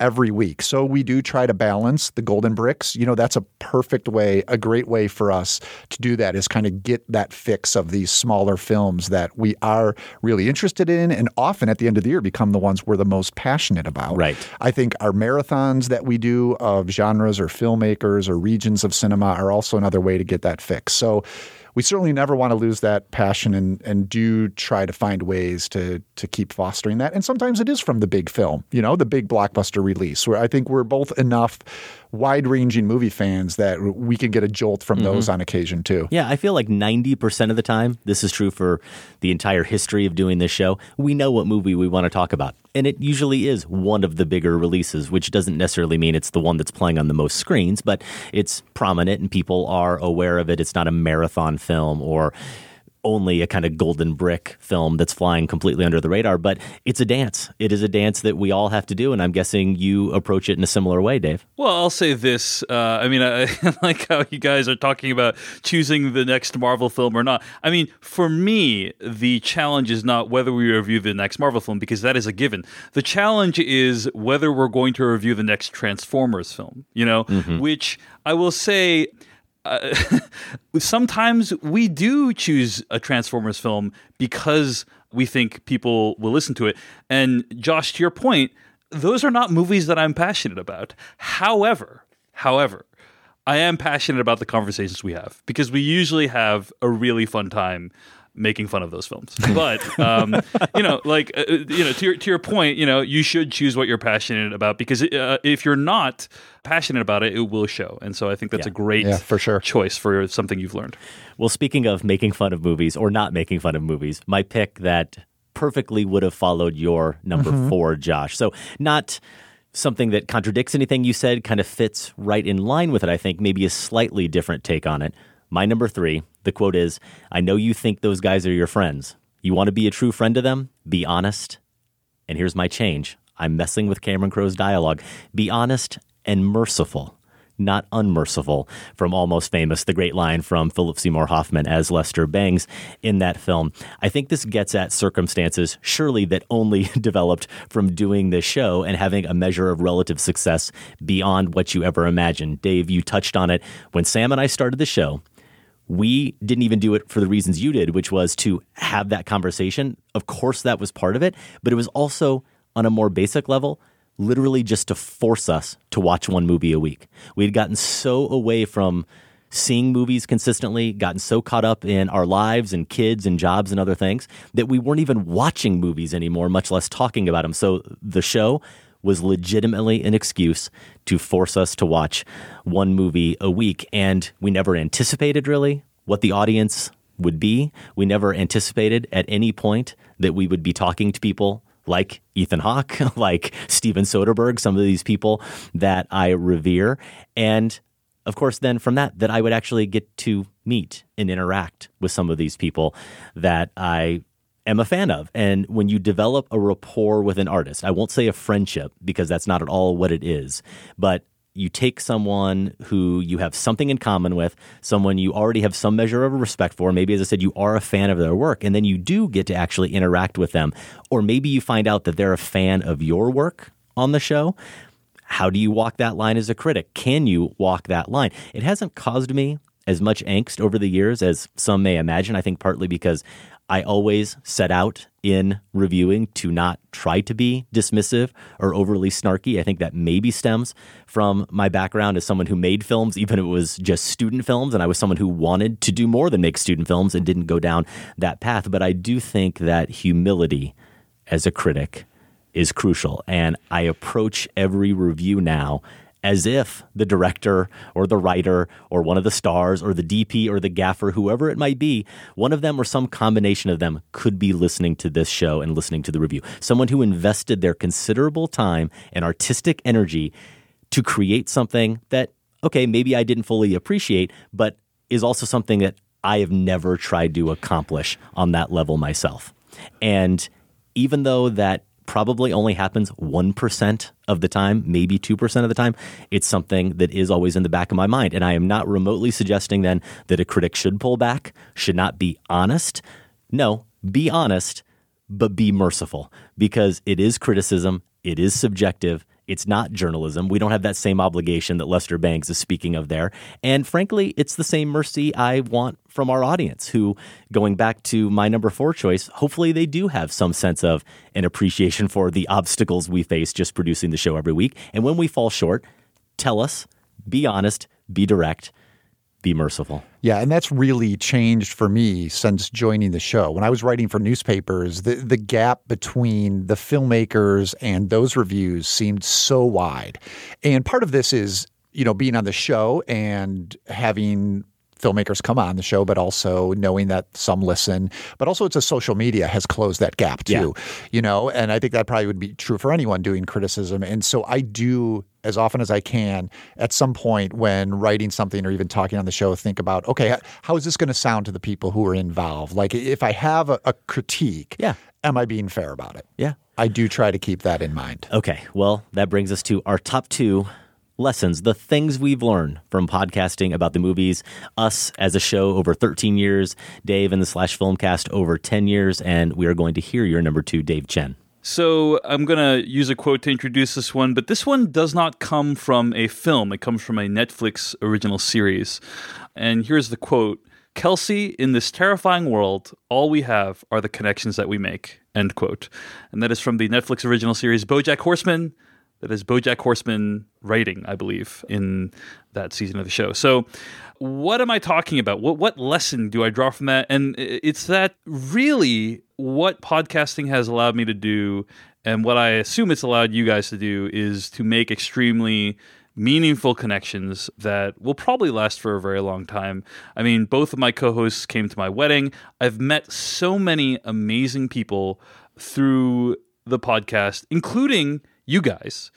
every week. So we do try to balance the golden bricks. That's a perfect way, a great way for us to do that, is kind of get that fix of these smaller films that we are really interested in, and often at the end of the year become the ones we're the most passionate about. Right. I think our marathons that we do of genres or filmmakers or regions of cinema are also another way to get that fix. So we certainly never want to lose that passion, and do try to find ways to keep fostering that. And sometimes it is from the big film, the big blockbuster release, where I think we're both enough wide-ranging movie fans that we can get a jolt from those on occasion too. Yeah, I feel like 90% of the time, this is true for the entire history of doing this show, we know what movie we want to talk about. And it usually is one of the bigger releases, which doesn't necessarily mean it's the one that's playing on the most screens, but it's prominent and people are aware of it. It's not a marathon film or only a kind of golden brick film that's flying completely under the radar, but it's a dance. It is a dance that we all have to do, and I'm guessing you approach it in a similar way, Dave. Well, I'll say this. I like how you guys are talking about choosing the next Marvel film or not. I mean, for me, the challenge is not whether we review the next Marvel film, because that is a given. The challenge is whether we're going to review the next Transformers film, which I will say... sometimes we do choose a Transformers film because we think people will listen to it. And Josh, to your point, those are not movies that I'm passionate about. However, I am passionate about the conversations we have, because we usually have a really fun time making fun of those films. But, to your point, you should choose what you're passionate about, because if you're not passionate about it, it will show. And so I think that's a great for sure. choice for something you've learned. Well, speaking of making fun of movies or not making fun of movies, my pick that perfectly would have followed your number 4, Josh. So not something that contradicts anything you said, kind of fits right in line with it, I think, maybe a slightly different take on it. My number 3, the quote is, "I know you think those guys are your friends. You want to be a true friend to them? Be honest." And here's my change. I'm messing with Cameron Crowe's dialogue. Be honest and merciful, not unmerciful, from Almost Famous, the great line from Philip Seymour Hoffman as Lester Bangs in that film. I think this gets at circumstances, surely, that only developed from doing this show and having a measure of relative success beyond what you ever imagined. Dave, you touched on it. When Sam and I started the show, we didn't even do it for the reasons you did, which was to have that conversation. Of course, that was part of it, but it was also, on a more basic level, literally just to force us to watch one movie a week. We had gotten so away from seeing movies consistently, gotten so caught up in our lives and kids and jobs and other things, that we weren't even watching movies anymore, much less talking about them. So the show was legitimately an excuse to force us to watch one movie a week. And we never anticipated really what the audience would be. We never anticipated at any point that we would be talking to people like Ethan Hawke, like Steven Soderbergh, some of these people that I revere. And of course, then from that I would actually get to meet and interact with some of these people that I am a fan of. And when you develop a rapport with an artist, I won't say a friendship, because that's not at all what it is, but you take someone who you have something in common with, someone you already have some measure of respect for. Maybe, as I said, you are a fan of their work, and then you do get to actually interact with them. Or maybe you find out that they're a fan of your work on the show. How do you walk that line as a critic? Can you walk that line? It hasn't caused me as much angst over the years as some may imagine. I think partly because I always set out in reviewing to not try to be dismissive or overly snarky. I think that maybe stems from my background as someone who made films, even if it was just student films, and I was someone who wanted to do more than make student films and didn't go down that path. But I do think that humility as a critic is crucial, and I approach every review now as if the director or the writer or one of the stars or the DP or the gaffer, whoever it might be, one of them or some combination of them could be listening to this show and listening to the review. Someone who invested their considerable time and artistic energy to create something that, okay, maybe I didn't fully appreciate, but is also something that I have never tried to accomplish on that level myself. And even though that probably only happens 1% of the time, maybe 2% of the time, it's something that is always in the back of my mind. And I am not remotely suggesting then that a critic should pull back, should not be honest. No, be honest, but be merciful, because it is criticism. It is subjective. It's not journalism. We don't have that same obligation that Lester Bangs is speaking of there. And frankly, it's the same mercy I want from our audience who, going back to my number 4 choice, hopefully they do have some sense of an appreciation for the obstacles we face just producing the show every week. And when we fall short, tell us, be honest, be direct, be merciful. Yeah, and that's really changed for me since joining the show. When I was writing for newspapers, the gap between the filmmakers and those reviews seemed so wide. And part of this is, being on the show and having filmmakers come on the show, but also knowing that some listen. But also it's a social media has closed that gap too, and I think that probably would be true for anyone doing criticism. And so I do, as often as I can, at some point when writing something or even talking on the show, think about, okay, how is this going to sound to the people who are involved? Like if I have a critique, am I being fair about it? Yeah. I do try to keep that in mind. Okay. Well, that brings us to our top 2 lessons, the things we've learned from podcasting about the movies, us as a show over 13 years, Dave and the Slash Filmcast over 10 years, and we are going to hear your number 2, Dave Chen. So I'm going to use a quote to introduce this one, but this one does not come from a film. It comes from a Netflix original series. And here's the quote: "Kelsey, in this terrifying world, all we have are the connections that we make." End quote. And that is from the Netflix original series BoJack Horseman. That is BoJack Horseman writing, I believe, in that season of the show. So what am I talking about? What lesson do I draw from that? And it's that really what podcasting has allowed me to do, and what I assume it's allowed you guys to do, is to make extremely meaningful connections that will probably last for a very long time. I mean, both of my co-hosts came to my wedding. I've met so many amazing people through the podcast, including you guys,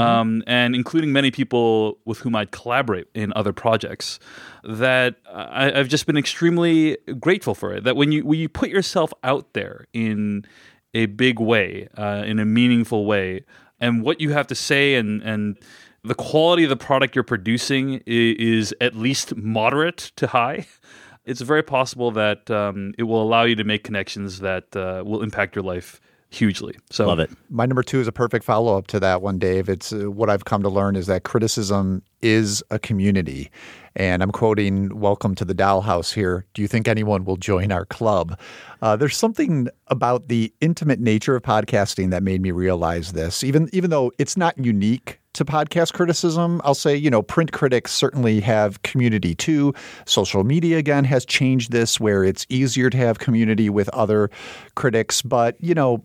and including many people with whom I'd collaborate in other projects, that I've just been extremely grateful for it. That when you put yourself out there in a big way, in a meaningful way, and what you have to say and the quality of the product you're producing is at least moderate to high, it's very possible that it will allow you to make connections that will impact your life hugely. So love it. My number 2 is a perfect follow-up to that one, Dave. It's what I've come to learn is that criticism is a community. And I'm quoting Welcome to the Dollhouse here. Do you think anyone will join our club? There's something about the intimate nature of podcasting that made me realize this. Even though it's not unique to podcast criticism, I'll say, print critics certainly have community too. Social media, again, has changed this where it's easier to have community with other critics. But,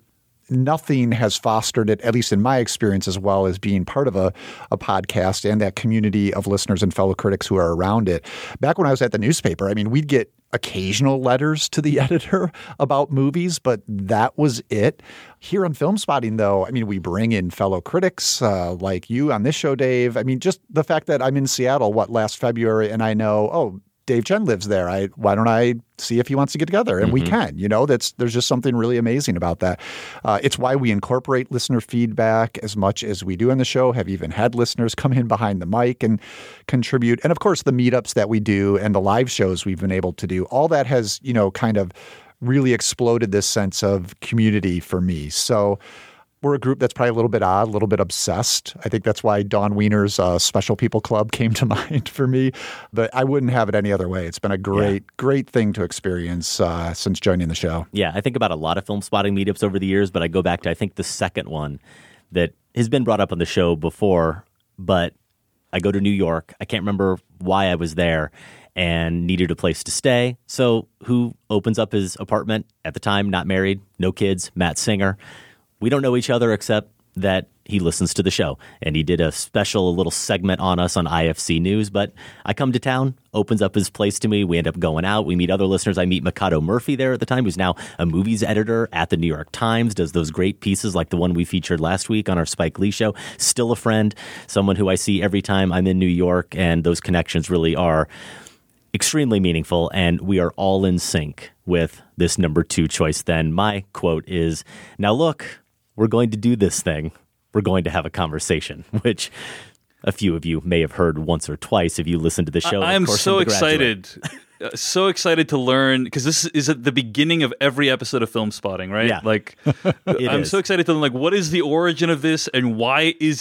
nothing has fostered it, at least in my experience, as well as being part of a podcast and that community of listeners and fellow critics who are around it. Back when I was at the newspaper, we'd get occasional letters to the editor about movies, but that was it. Here on Film Spotting, though, we bring in fellow critics like you on this show, Dave. Just the fact that I'm in Seattle, last February, and I know, Dave Chen lives there. Why don't I see if he wants to get together? And we can. There's just something really amazing about that. It's why we incorporate listener feedback as much as we do on the show. Have even had listeners come in behind the mic and contribute. And of course, the meetups that we do and the live shows we've been able to do. All that has, kind of really exploded this sense of community for me. So we're a group that's probably a little bit odd, a little bit obsessed. I think that's why Dawn Wiener's Special People Club came to mind for me. But I wouldn't have it any other way. It's been a great thing to experience since joining the show. Yeah, I think about a lot of Film Spotting meetups over the years, but I go back to, I think, the second one that has been brought up on the show before, but I go to New York. I can't remember why I was there and needed a place to stay. So who opens up his apartment at the time, not married, no kids, Matt Singer. We don't know each other except that he listens to the show. And he did a special little segment on us on IFC News. But I come to town, opens up his place to me. We end up going out. We meet other listeners. I meet Mikado Murphy there at the time, who's now a movies editor at the New York Times, does those great pieces like the one we featured last week on our Spike Lee show. Still a friend, someone who I see every time I'm in New York. And those connections really are extremely meaningful. And we are all in sync with this number 2 choice. Then my quote is, now look, we're going to do this thing. We're going to have a conversation, which a few of you may have heard once or twice if you listen to the show. I'm so excited. So excited to learn, because this is at the beginning of every episode of Film Spotting, right? Yeah. I'm so excited to learn, what is the origin of this and why is it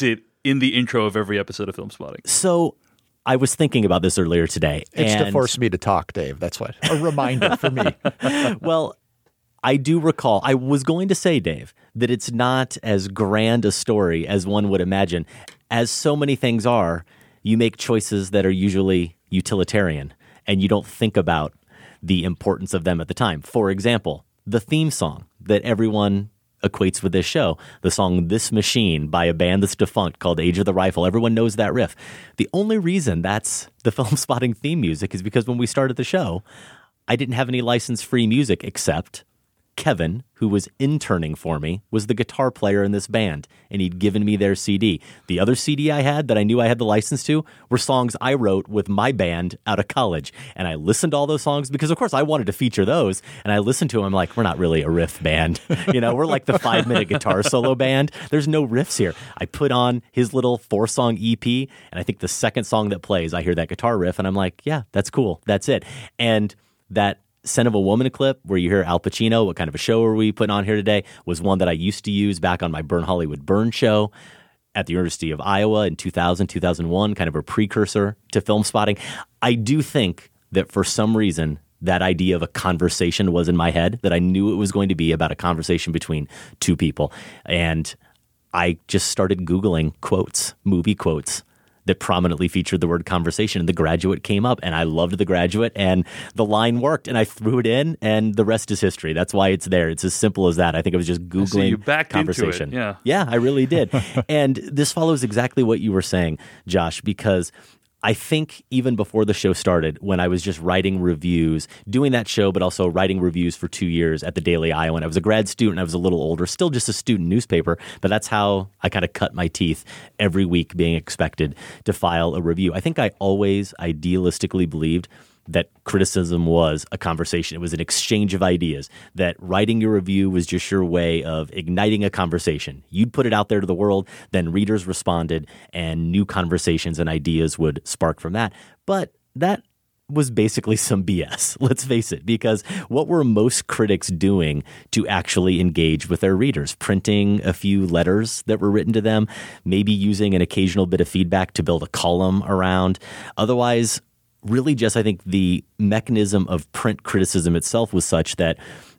in the intro of every episode of Film Spotting. So I was thinking about this earlier today. It's to force me to talk, Dave. That's what. A reminder for me. Well, I do recall, I was going to say, Dave, that it's not as grand a story as one would imagine. As so many things are, you make choices that are usually utilitarian, and you don't think about the importance of them at the time. For example, the theme song that everyone equates with this show, the song This Machine by a band that's defunct called Age of the Rifle. Everyone knows that riff. The only reason that's the Film Spotting theme music is because when we started the show, I didn't have any license-free music except Kevin, who was interning for me, was the guitar player in this band, and he'd given me their CD. The other CD I had that I knew I had the license to were songs I wrote with my band out of college. And I listened to all those songs because, of course, I wanted to feature those. And I listened to them. I'm like, we're not really a riff band. We're like the 5-minute guitar solo band. There's no riffs here. I put on his little 4-song EP, and I think the second song that plays, I hear that guitar riff, and I'm like, yeah, that's cool. That's it. And that Scent of a Woman clip where you hear Al Pacino, what kind of a show are we putting on here today, was one that I used to use back on my Burn Hollywood Burn show at the University of Iowa in 2000, 2001, kind of a precursor to Film Spotting. I do think that for some reason that idea of a conversation was in my head, that I knew it was going to be about a conversation between two people. And I just started Googling quotes, movie quotes that prominently featured the word conversation, and The Graduate came up, and I loved The Graduate, and the line worked, and I threw it in, and the rest is history. That's why it's there. It's as simple as that. I think I was just Googling so you backed conversation. Into it. Yeah, I really did. And this follows exactly what you were saying, Josh, because I think even before the show started, when I was just writing reviews, doing that show, but also writing reviews for 2 years at the Daily Iowan. I was a grad student. I was a little older, still just a student newspaper, but that's how I kind of cut my teeth every week being expected to file a review. I think I always idealistically believed that criticism was a conversation. It was an exchange of ideas, that writing your review was just your way of igniting a conversation. You'd put it out there to the world, then readers responded, and new conversations and ideas would spark from that. But that was basically some BS, let's face it, because what were most critics doing to actually engage with their readers? Printing a few letters that were written to them, maybe using an occasional bit of feedback to build a column around. Otherwise, really just, I think, the mechanism of print criticism itself was such that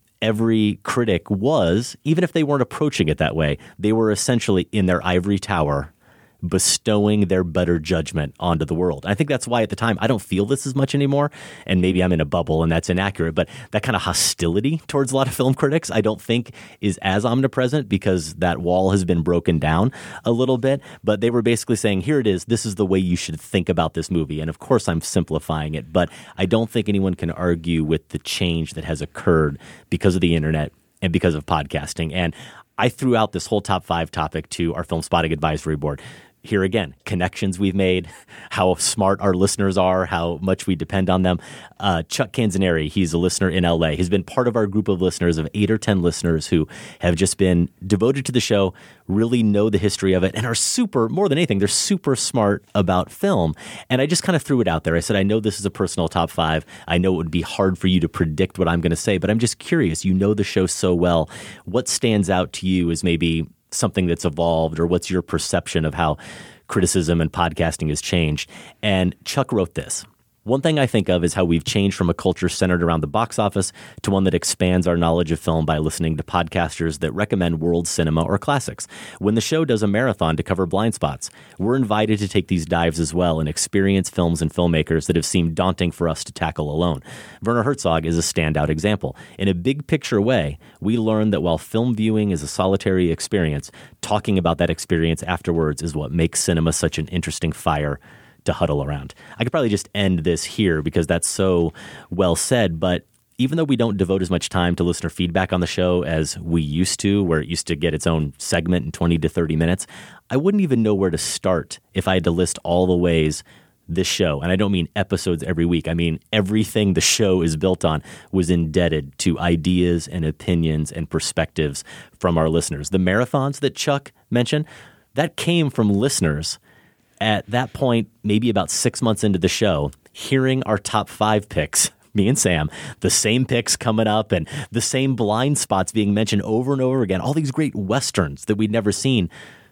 every critic was, even if they weren't approaching it that way, they were essentially in their ivory tower bestowing their better judgment onto the world. I think that's why at the time I don't feel this as much anymore, and maybe I'm in a bubble and that's inaccurate, but that kind of hostility towards a lot of film critics I don't think is as omnipresent because that wall has been broken down a little bit, but they were basically saying, here it is, this is the way you should think about this movie. And of course I'm simplifying it, but I don't think anyone can argue with the change that has occurred because of the internet and because of podcasting. And I threw out this whole top 5 topic to our Film Spotting Advisory Board. Here again, connections we've made, how smart our listeners are, how much we depend on them. Chuck Canzaneri, he's a listener in LA. He's been part of our group of listeners of 8 or 10 listeners who have just been devoted to the show, really know the history of it, and are super, more than anything, they're super smart about film. And I just kind of threw it out there. I said, I know this is a personal top 5. I know it would be hard for you to predict what I'm going to say, but I'm just curious. You know the show so well. What stands out to you as maybe something that's evolved, or what's your perception of how criticism and podcasting has changed? And Chuck wrote this. One thing I think of is how we've changed from a culture centered around the box office to one that expands our knowledge of film by listening to podcasters that recommend world cinema or classics. When the show does a marathon to cover blind spots, we're invited to take these dives as well and experience films and filmmakers that have seemed daunting for us to tackle alone. Werner Herzog is a standout example. In a big picture way, we learned that while film viewing is a solitary experience, talking about that experience afterwards is what makes cinema such an interesting fire to huddle around. I could probably just end this here because that's so well said, but even though we don't devote as much time to listener feedback on the show as we used to, where it used to get its own segment in 20 to 30 minutes, I wouldn't even know where to start if I had to list all the ways this show, and I don't mean episodes every week, I mean everything the show is built on, was indebted to ideas and opinions and perspectives from our listeners. The marathons that Chuck mentioned, that came from listeners at that point, maybe about 6 months into the show, hearing our top 5 picks, me and Sam, the same picks coming up and the same blind spots being mentioned over and over again, all these great Westerns that we'd never seen,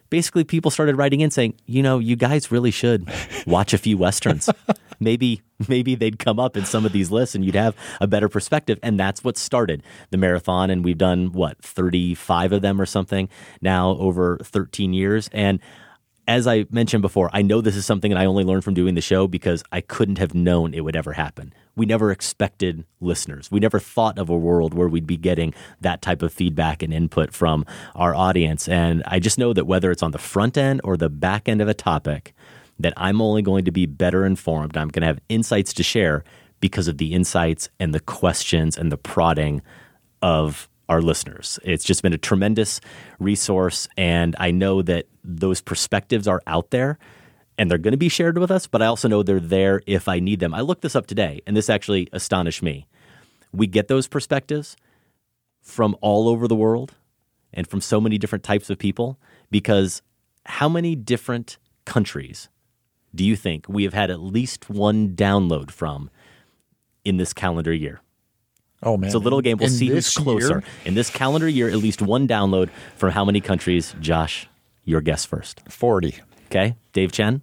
basically people started writing in saying, you guys really should watch a few Westerns. Maybe they'd come up in some of these lists and you'd have a better perspective. And that's what started the marathon. And we've done, 35 of them or something now over 13 years. And as I mentioned before, I know this is something that I only learned from doing the show because I couldn't have known it would ever happen. We never expected listeners. We never thought of a world where we'd be getting that type of feedback and input from our audience. And I just know that whether it's on the front end or the back end of a topic, that I'm only going to be better informed. I'm going to have insights to share because of the insights and the questions and the prodding of our listeners. It's just been a tremendous resource, and I know that those perspectives are out there and they're going to be shared with us, but I also know they're there if I need them. I looked this up today, and this actually astonished me. We get those perspectives from all over the world and from so many different types of people, because how many different countries do you think we have had at least one download from in this calendar year? Oh, man. It's a little game. We'll see who's closer. Year? In this calendar year, at least one download from how many countries? Josh, your guess first. 40. Okay. Dave Chen?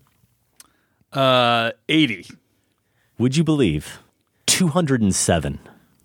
80. Would you believe 207?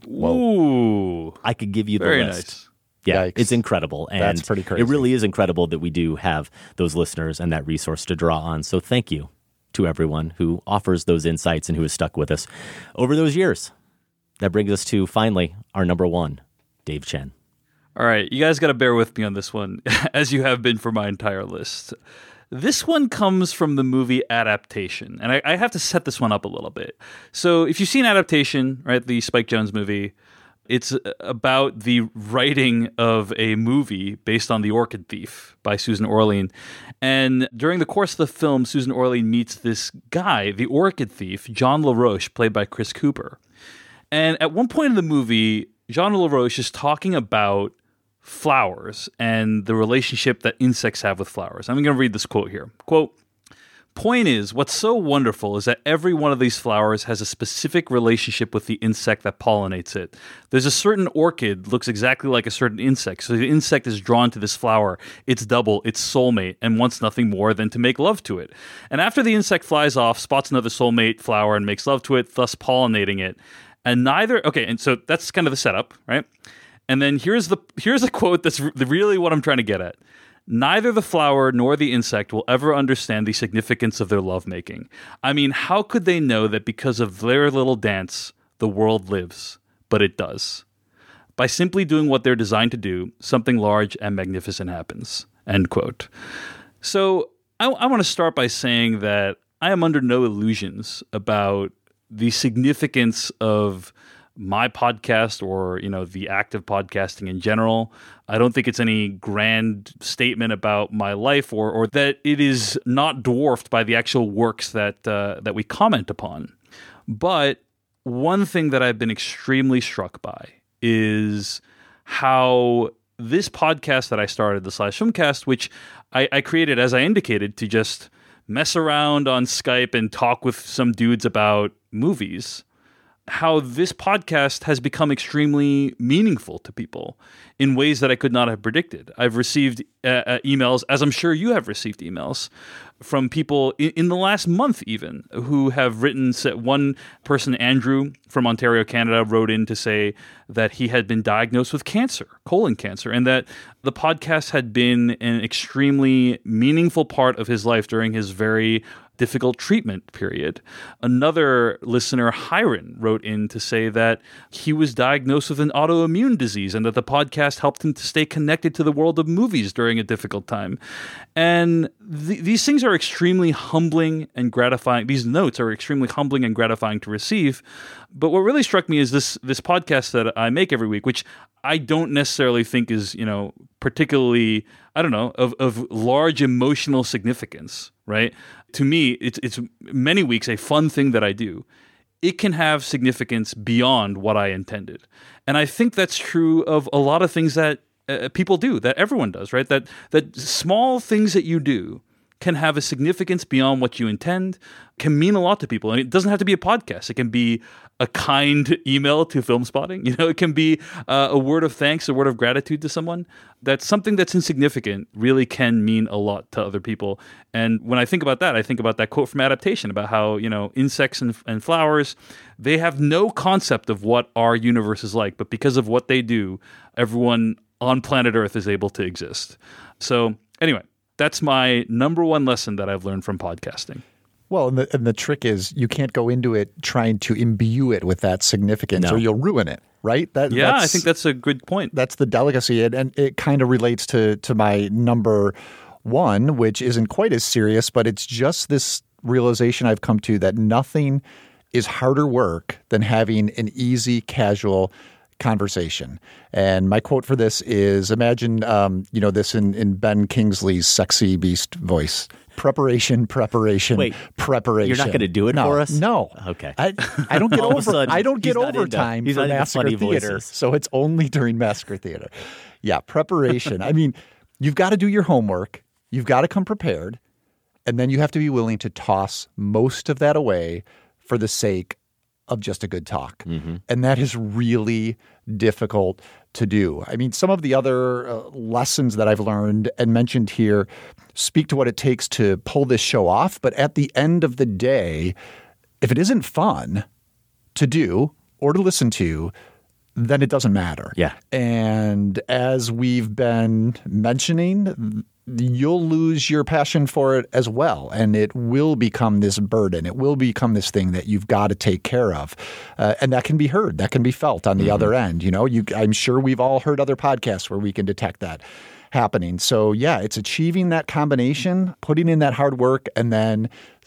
Ooh. I could give you the Very list. nice. Yeah, Yikes. it's incredible. And That's pretty crazy. It really is incredible that we do have those listeners and that resource to draw on. So thank you to everyone who offers those insights and who has stuck with us over those years. That brings us to, finally, our number one, Dave Chen. All right, you guys got to bear with me on this one, as you have been for my entire list. This one comes from the movie Adaptation, and I have to set this one up a little bit. So if you've seen Adaptation, right, the Spike Jonze movie, it's about the writing of a movie based on The Orchid Thief by Susan Orlean. And during the course of the film, Susan Orlean meets this guy, the Orchid Thief, John LaRoche, played by Chris Cooper. And at one point in the movie, John LaRoche is talking about flowers and the relationship that insects have with flowers. I'm going to read this quote here. Quote, "Point is, what's so wonderful is that every one of these flowers has a specific relationship with the insect that pollinates it. There's a certain orchid looks exactly like a certain insect, so the insect is drawn to this flower, its double, its soulmate, and wants nothing more than to make love to it. And after the insect flies off, spots another soulmate flower and makes love to it, thus pollinating it. And and so that's kind of the setup, right? And then here's a quote that's really what I'm trying to get at. Neither the flower nor the insect will ever understand the significance of their lovemaking. I mean, how could they know that because of their little dance, the world lives? But it does. By simply doing what they're designed to do, something large and magnificent happens." End quote. So I want to start by saying that I am under no illusions about the significance of my podcast or, the act of podcasting in general. I don't think it's any grand statement about my life or that it is not dwarfed by the actual works that we comment upon. But one thing that I've been extremely struck by is how this podcast that I started, the Slash Filmcast, which I created, as I indicated, to just mess around on Skype and talk with some dudes about movies, how this podcast has become extremely meaningful to people in ways that I could not have predicted. I've received emails, as I'm sure you have received emails, from people in the last month even, who have written. One person, Andrew from Ontario, Canada, wrote in to say that he had been diagnosed with cancer, colon cancer, and that the podcast had been an extremely meaningful part of his life during his very difficult treatment period. Another listener, Hiron, wrote in to say that he was diagnosed with an autoimmune disease and that the podcast helped him to stay connected to the world of movies during a difficult time. And these things are extremely humbling and gratifying. These notes are extremely humbling and gratifying to receive. But what really struck me is this podcast that I make every week, which I don't necessarily think is, particularly, of large emotional significance, right? To me, it's many weeks a fun thing that I do. It can have significance beyond what I intended. And I think that's true of a lot of things that people do, that everyone does, right? That small things that you do can have a significance beyond what you intend, can mean a lot to people. And it doesn't have to be a podcast. It can be a kind email to Film Spotting. It can be a word of thanks, a word of gratitude to someone. That's something that's insignificant really can mean a lot to other people. And when I think about that, I think about that quote from Adaptation about how, insects and flowers, they have no concept of what our universe is like. But because of what they do, everyone on planet Earth is able to exist. So anyway, that's my number one lesson that I've learned from podcasting. Well, and the trick is you can't go into it trying to imbue it with that significance or you'll ruin it, right? I think that's a good point. That's the delicacy. And it kind of relates to my number one, which isn't quite as serious, but it's just this realization I've come to that nothing is harder work than having an easy, casual conversation. And my quote for this is, imagine, this in Ben Kingsley's Sexy Beast voice. Preparation. Wait, preparation. You're not going to do it for us? No. Okay. I don't get I don't get overtime for Massacre Theater, so it's only during Massacre Theater. Yeah, preparation. I mean, you've got to do your homework. You've got to come prepared, and then you have to be willing to toss most of that away for the sake of just a good talk. Mm-hmm. And that is really difficult to do. I mean, some of the other lessons that I've learned and mentioned here speak to what it takes to pull this show off. But at the end of the day, if it isn't fun to do or to listen to, then it doesn't matter. Yeah. And as we've been mentioning, you'll lose your passion for it as well. And it will become this burden. It will become this thing that you've got to take care of. And that can be heard. That can be felt on the other end. I'm sure we've all heard other podcasts where we can detect that happening. So yeah, it's achieving that combination, putting in that hard work, and then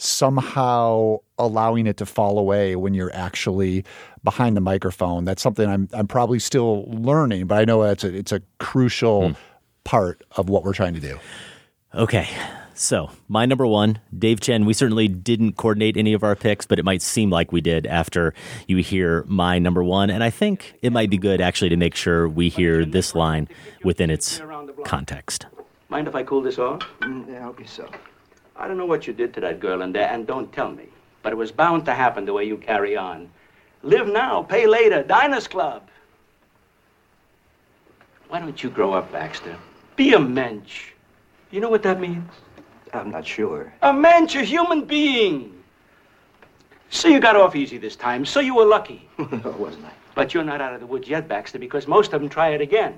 somehow allowing it to fall away when you're actually behind the microphone. That's something I'm probably still learning, but I know it's a crucial part of what we're trying to do. Okay. So my number one, Dave Chen, we certainly didn't coordinate any of our picks, but it might seem like we did after you hear my number one. And I think it might be good actually to make sure we hear this line within its context. Mind if I cool this off? Yeah, I hope you so. I don't know what you did to that girl in there, and don't tell me. But it was bound to happen the way you carry on. Live now, pay later, Diners Club. Why don't you grow up, Baxter? Be a mensch. You know what that means? I'm not sure. A mensch, a human being. So you got off easy this time, so you were lucky. No, wasn't I? But you're not out of the woods yet, Baxter, because most of them try it again.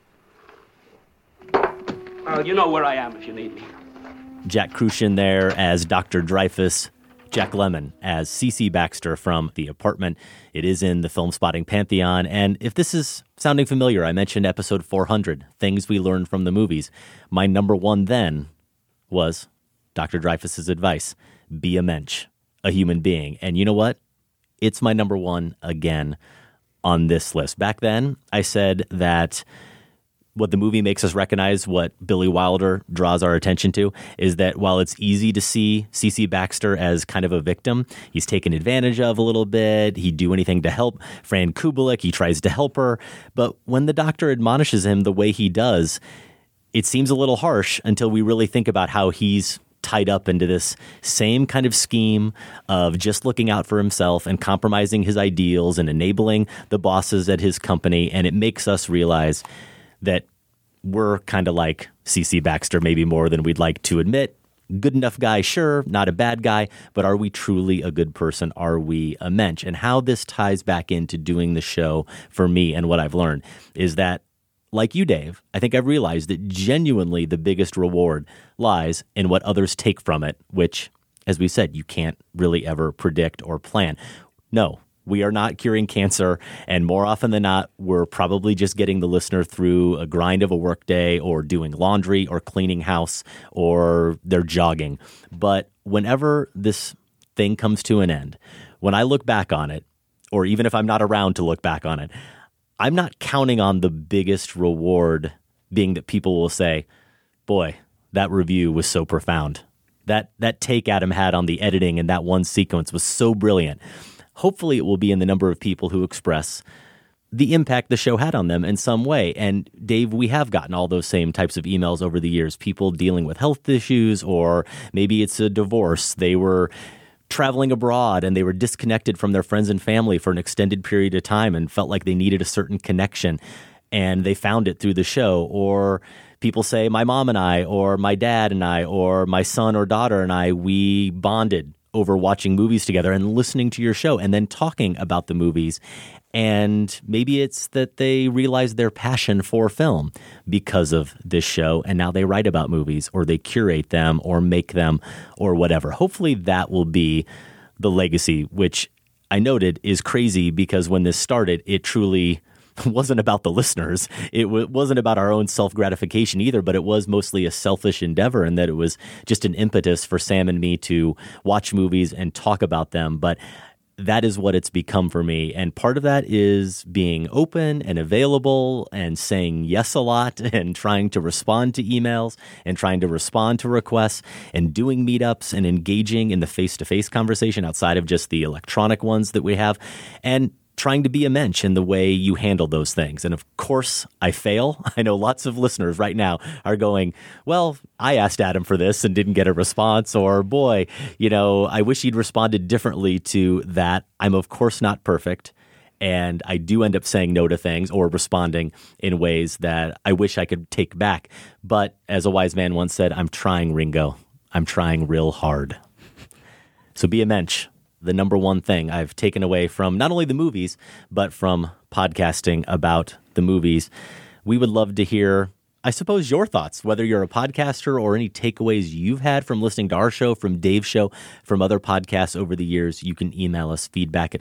Well, you know where I am if you need me. Jack Kruschen there as Dr. Dreyfus, Jack Lemmon as C.C. Baxter from The Apartment. It is in the Film Spotting Pantheon. And if this is sounding familiar, I mentioned episode 400, Things We Learned from the Movies. My number one then was Dr. Dreyfus's advice, be a mensch, a human being. And you know what? It's my number one again on this list. Back then, I said that what the movie makes us recognize, what Billy Wilder draws our attention to, is that while it's easy to see C.C. Baxter as kind of a victim, he's taken advantage of a little bit, he'd do anything to help Fran Kubelik, he tries to help her, but when the doctor admonishes him the way he does, it seems a little harsh until we really think about how he's tied up into this same kind of scheme of just looking out for himself and compromising his ideals and enabling the bosses at his company, and it makes us realize that we're kind of like C.C. Baxter, maybe more than we'd like to admit. Good enough guy, sure, not a bad guy, but are we truly a good person? Are we a mensch? And how this ties back into doing the show for me and what I've learned is that, like you, Dave, I think I've realized that genuinely the biggest reward lies in what others take from it, which, as we said, you can't really ever predict or plan. No. We are not curing cancer, and more often than not, we're probably just getting the listener through a grind of a workday or doing laundry or cleaning house or they're jogging. But whenever this thing comes to an end, when I look back on it, or even if I'm not around to look back on it, I'm not counting on the biggest reward being that people will say, boy, that review was so profound. That take Adam had on the editing in that one sequence was so brilliant. Hopefully it will be in the number of people who express, the impact the show had on them in some way. And Dave, we have gotten all those same types of emails over the years, people dealing with health issues, or maybe it's a divorce. They were traveling abroad and they were disconnected from their friends and family for an extended period of time and felt like they needed a certain connection, and they found it through the show. Or people say, my mom and I, or my dad and I, or my son or daughter and I, we bonded over watching movies together and listening to your show and then talking about the movies. And maybe it's that they realize their passion for film because of this show, and now they write about movies, or they curate them, or make them, or whatever. Hopefully that will be the legacy, which I noted is crazy because when this started, it truly wasn't about the listeners. It wasn't about our own self-gratification either, but it was mostly a selfish endeavor, and that it was just an impetus for Sam and me to watch movies and talk about them. But that is what it's become for me. And part of that is being open and available and saying yes a lot and trying to respond to emails and trying to respond to requests and doing meetups and engaging in the face-to-face conversation outside of just the electronic ones that we have, and trying to be a mensch in the way you handle those things. And of course, I fail. I know lots of listeners right now are going, well, I asked Adam for this and didn't get a response, or boy, I wish he'd responded differently to that. I'm of course not perfect. And I do end up saying no to things or responding in ways that I wish I could take back. But as a wise man once said, I'm trying, Ringo. I'm trying real hard. So be a mensch. The number one thing I've taken away from not only the movies, but from podcasting about the movies. We would love to hear, I suppose, your thoughts, whether you're a podcaster or any takeaways you've had from listening to our show, from Dave's show, from other podcasts over the years. You can email us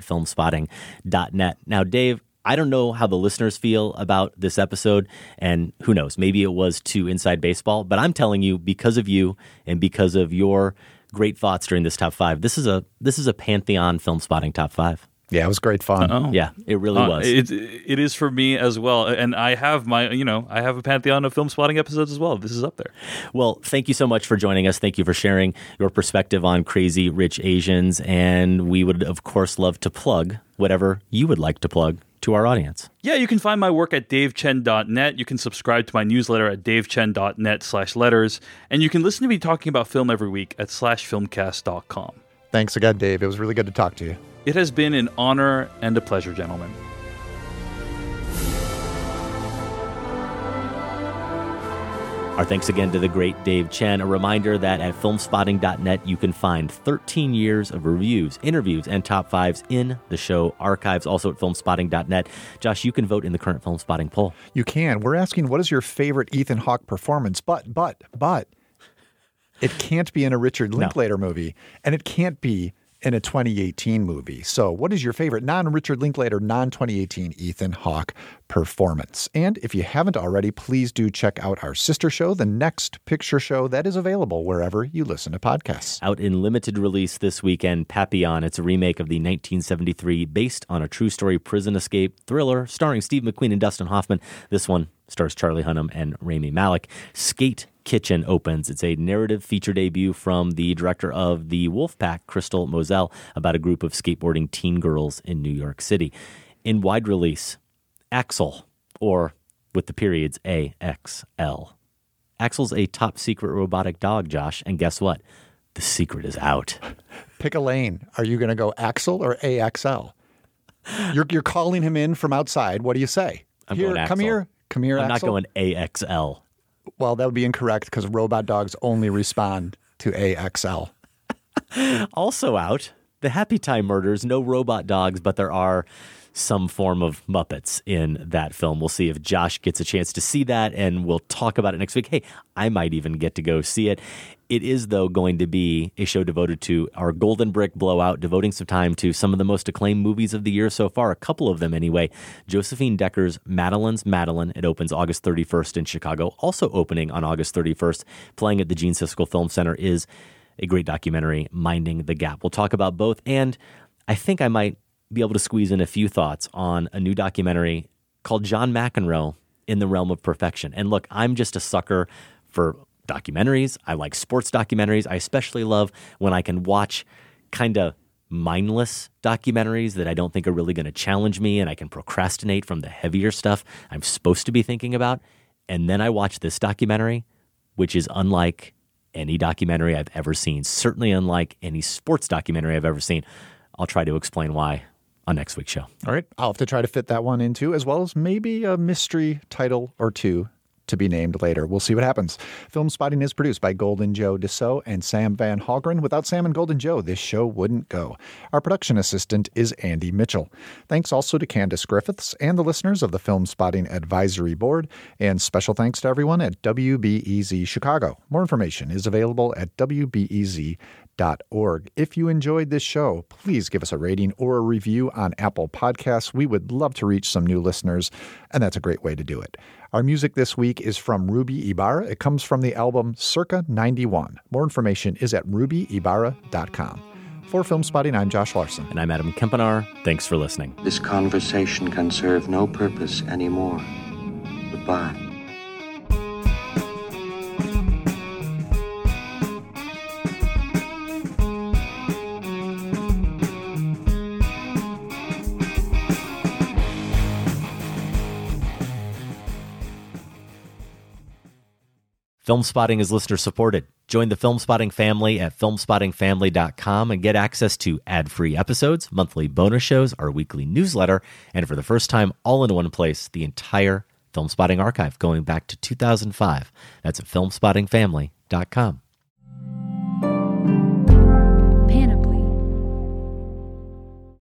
feedback@filmspotting.net. Now, Dave, I don't know how the listeners feel about this episode, and who knows, maybe it was too inside baseball, but I'm telling you, because of you and because of your great thoughts during this top five, this is a Pantheon Film Spotting top five. Yeah, it was great fun. Uh-oh. Yeah, it really was. It is for me as well, and I have I have a Pantheon of Film Spotting episodes as well. This is up there. Well, thank you so much for joining us. Thank you for sharing your perspective on Crazy Rich Asians, and we would, of course, love to plug whatever you would like to plug to our audience. Yeah, you can find my work at davechen.net. You can subscribe to my newsletter at davechen.net/letters. And you can listen to me talking about film every week at /filmcast.com. Thanks again, Dave. It was really good to talk to you. It has been an honor and a pleasure, gentlemen. Our thanks again to the great Dave Chen. A reminder that at filmspotting.net, you can find 13 years of reviews, interviews, and top fives in the show archives. Also at filmspotting.net. Josh, you can vote in the current Film Spotting poll. You can. We're asking, what is your favorite Ethan Hawke performance? But it can't be in a Richard Linklater movie, and it can't be in a 2018 movie. So what is your favorite non-Richard Linklater, non-2018 Ethan Hawke performance? And if you haven't already, please do check out our sister show, The Next Picture Show, that is available wherever you listen to podcasts. Out in limited release this weekend, Papillon. It's a remake of the 1973, based on a true story prison escape thriller starring Steve McQueen and Dustin Hoffman. This one stars Charlie Hunnam and Rami Malek. Skate Kitchen opens. It's a narrative feature debut from the director of The Wolfpack, Crystal Moselle, about a group of skateboarding teen girls in New York City. In wide release, Axel, or with the periods AXL. Axel's a top secret robotic dog, Josh, and guess what? The secret is out. Pick a lane. Are you going to go Axel or AXL? You're calling him in from outside. What do you say? I'm going Axel. Come here, I'm Axel. not going AXL. Well, that would be incorrect because robot dogs only respond to AXL. Also out, The Happy Time Murders. No robot dogs, but there are some form of Muppets in that film. We'll see if Josh gets a chance to see that, and we'll talk about it next week. Hey, I might even get to go see it. It is, though, going to be a show devoted to our Golden Brick Blowout, devoting some time to some of the most acclaimed movies of the year so far, a couple of them anyway. Josephine Decker's Madeline's Madeline. It opens August 31st in Chicago. Also opening on August 31st, playing at the Gene Siskel Film Center, is a great documentary, Minding the Gap. We'll talk about both, and I think I might be able to squeeze in a few thoughts on a new documentary called John McEnroe in the Realm of Perfection. And look, I'm just a sucker for documentaries. I like sports documentaries. I especially love when I can watch kind of mindless documentaries that I don't think are really going to challenge me, and I can procrastinate from the heavier stuff I'm supposed to be thinking about. And then I watch this documentary, which is unlike any documentary I've ever seen, certainly unlike any sports documentary I've ever seen. I'll try to explain why on next week's show. All right. I'll have to try to fit that one in too, as well as maybe a mystery title or two to be named later. We'll see what happens. Film Spotting is produced by Golden Joe Deso and Sam Van Hallgren. Without Sam and Golden Joe, this show wouldn't go. Our production assistant is Andy Mitchell. Thanks also to Candace Griffiths and the listeners of the Film Spotting Advisory Board. And special thanks to everyone at WBEZ Chicago. More information is available at WBEZ.org. If you enjoyed this show, please give us a rating or a review on Apple Podcasts. We would love to reach some new listeners, and that's a great way to do it. Our music this week is from Ruby Ibarra. It comes from the album Circa 91. More information is at rubyibarra.com. For Film Spotting, I'm Josh Larson. And I'm Adam Kempenaar. Thanks for listening. This conversation can serve no purpose anymore. Goodbye. Film Spotting is listener supported. Join the Film Spotting family at filmspottingfamily.com and get access to ad-free episodes, monthly bonus shows, our weekly newsletter, and for the first time, all in one place, the entire Film Spotting archive going back to 2005. That's at filmspottingfamily.com.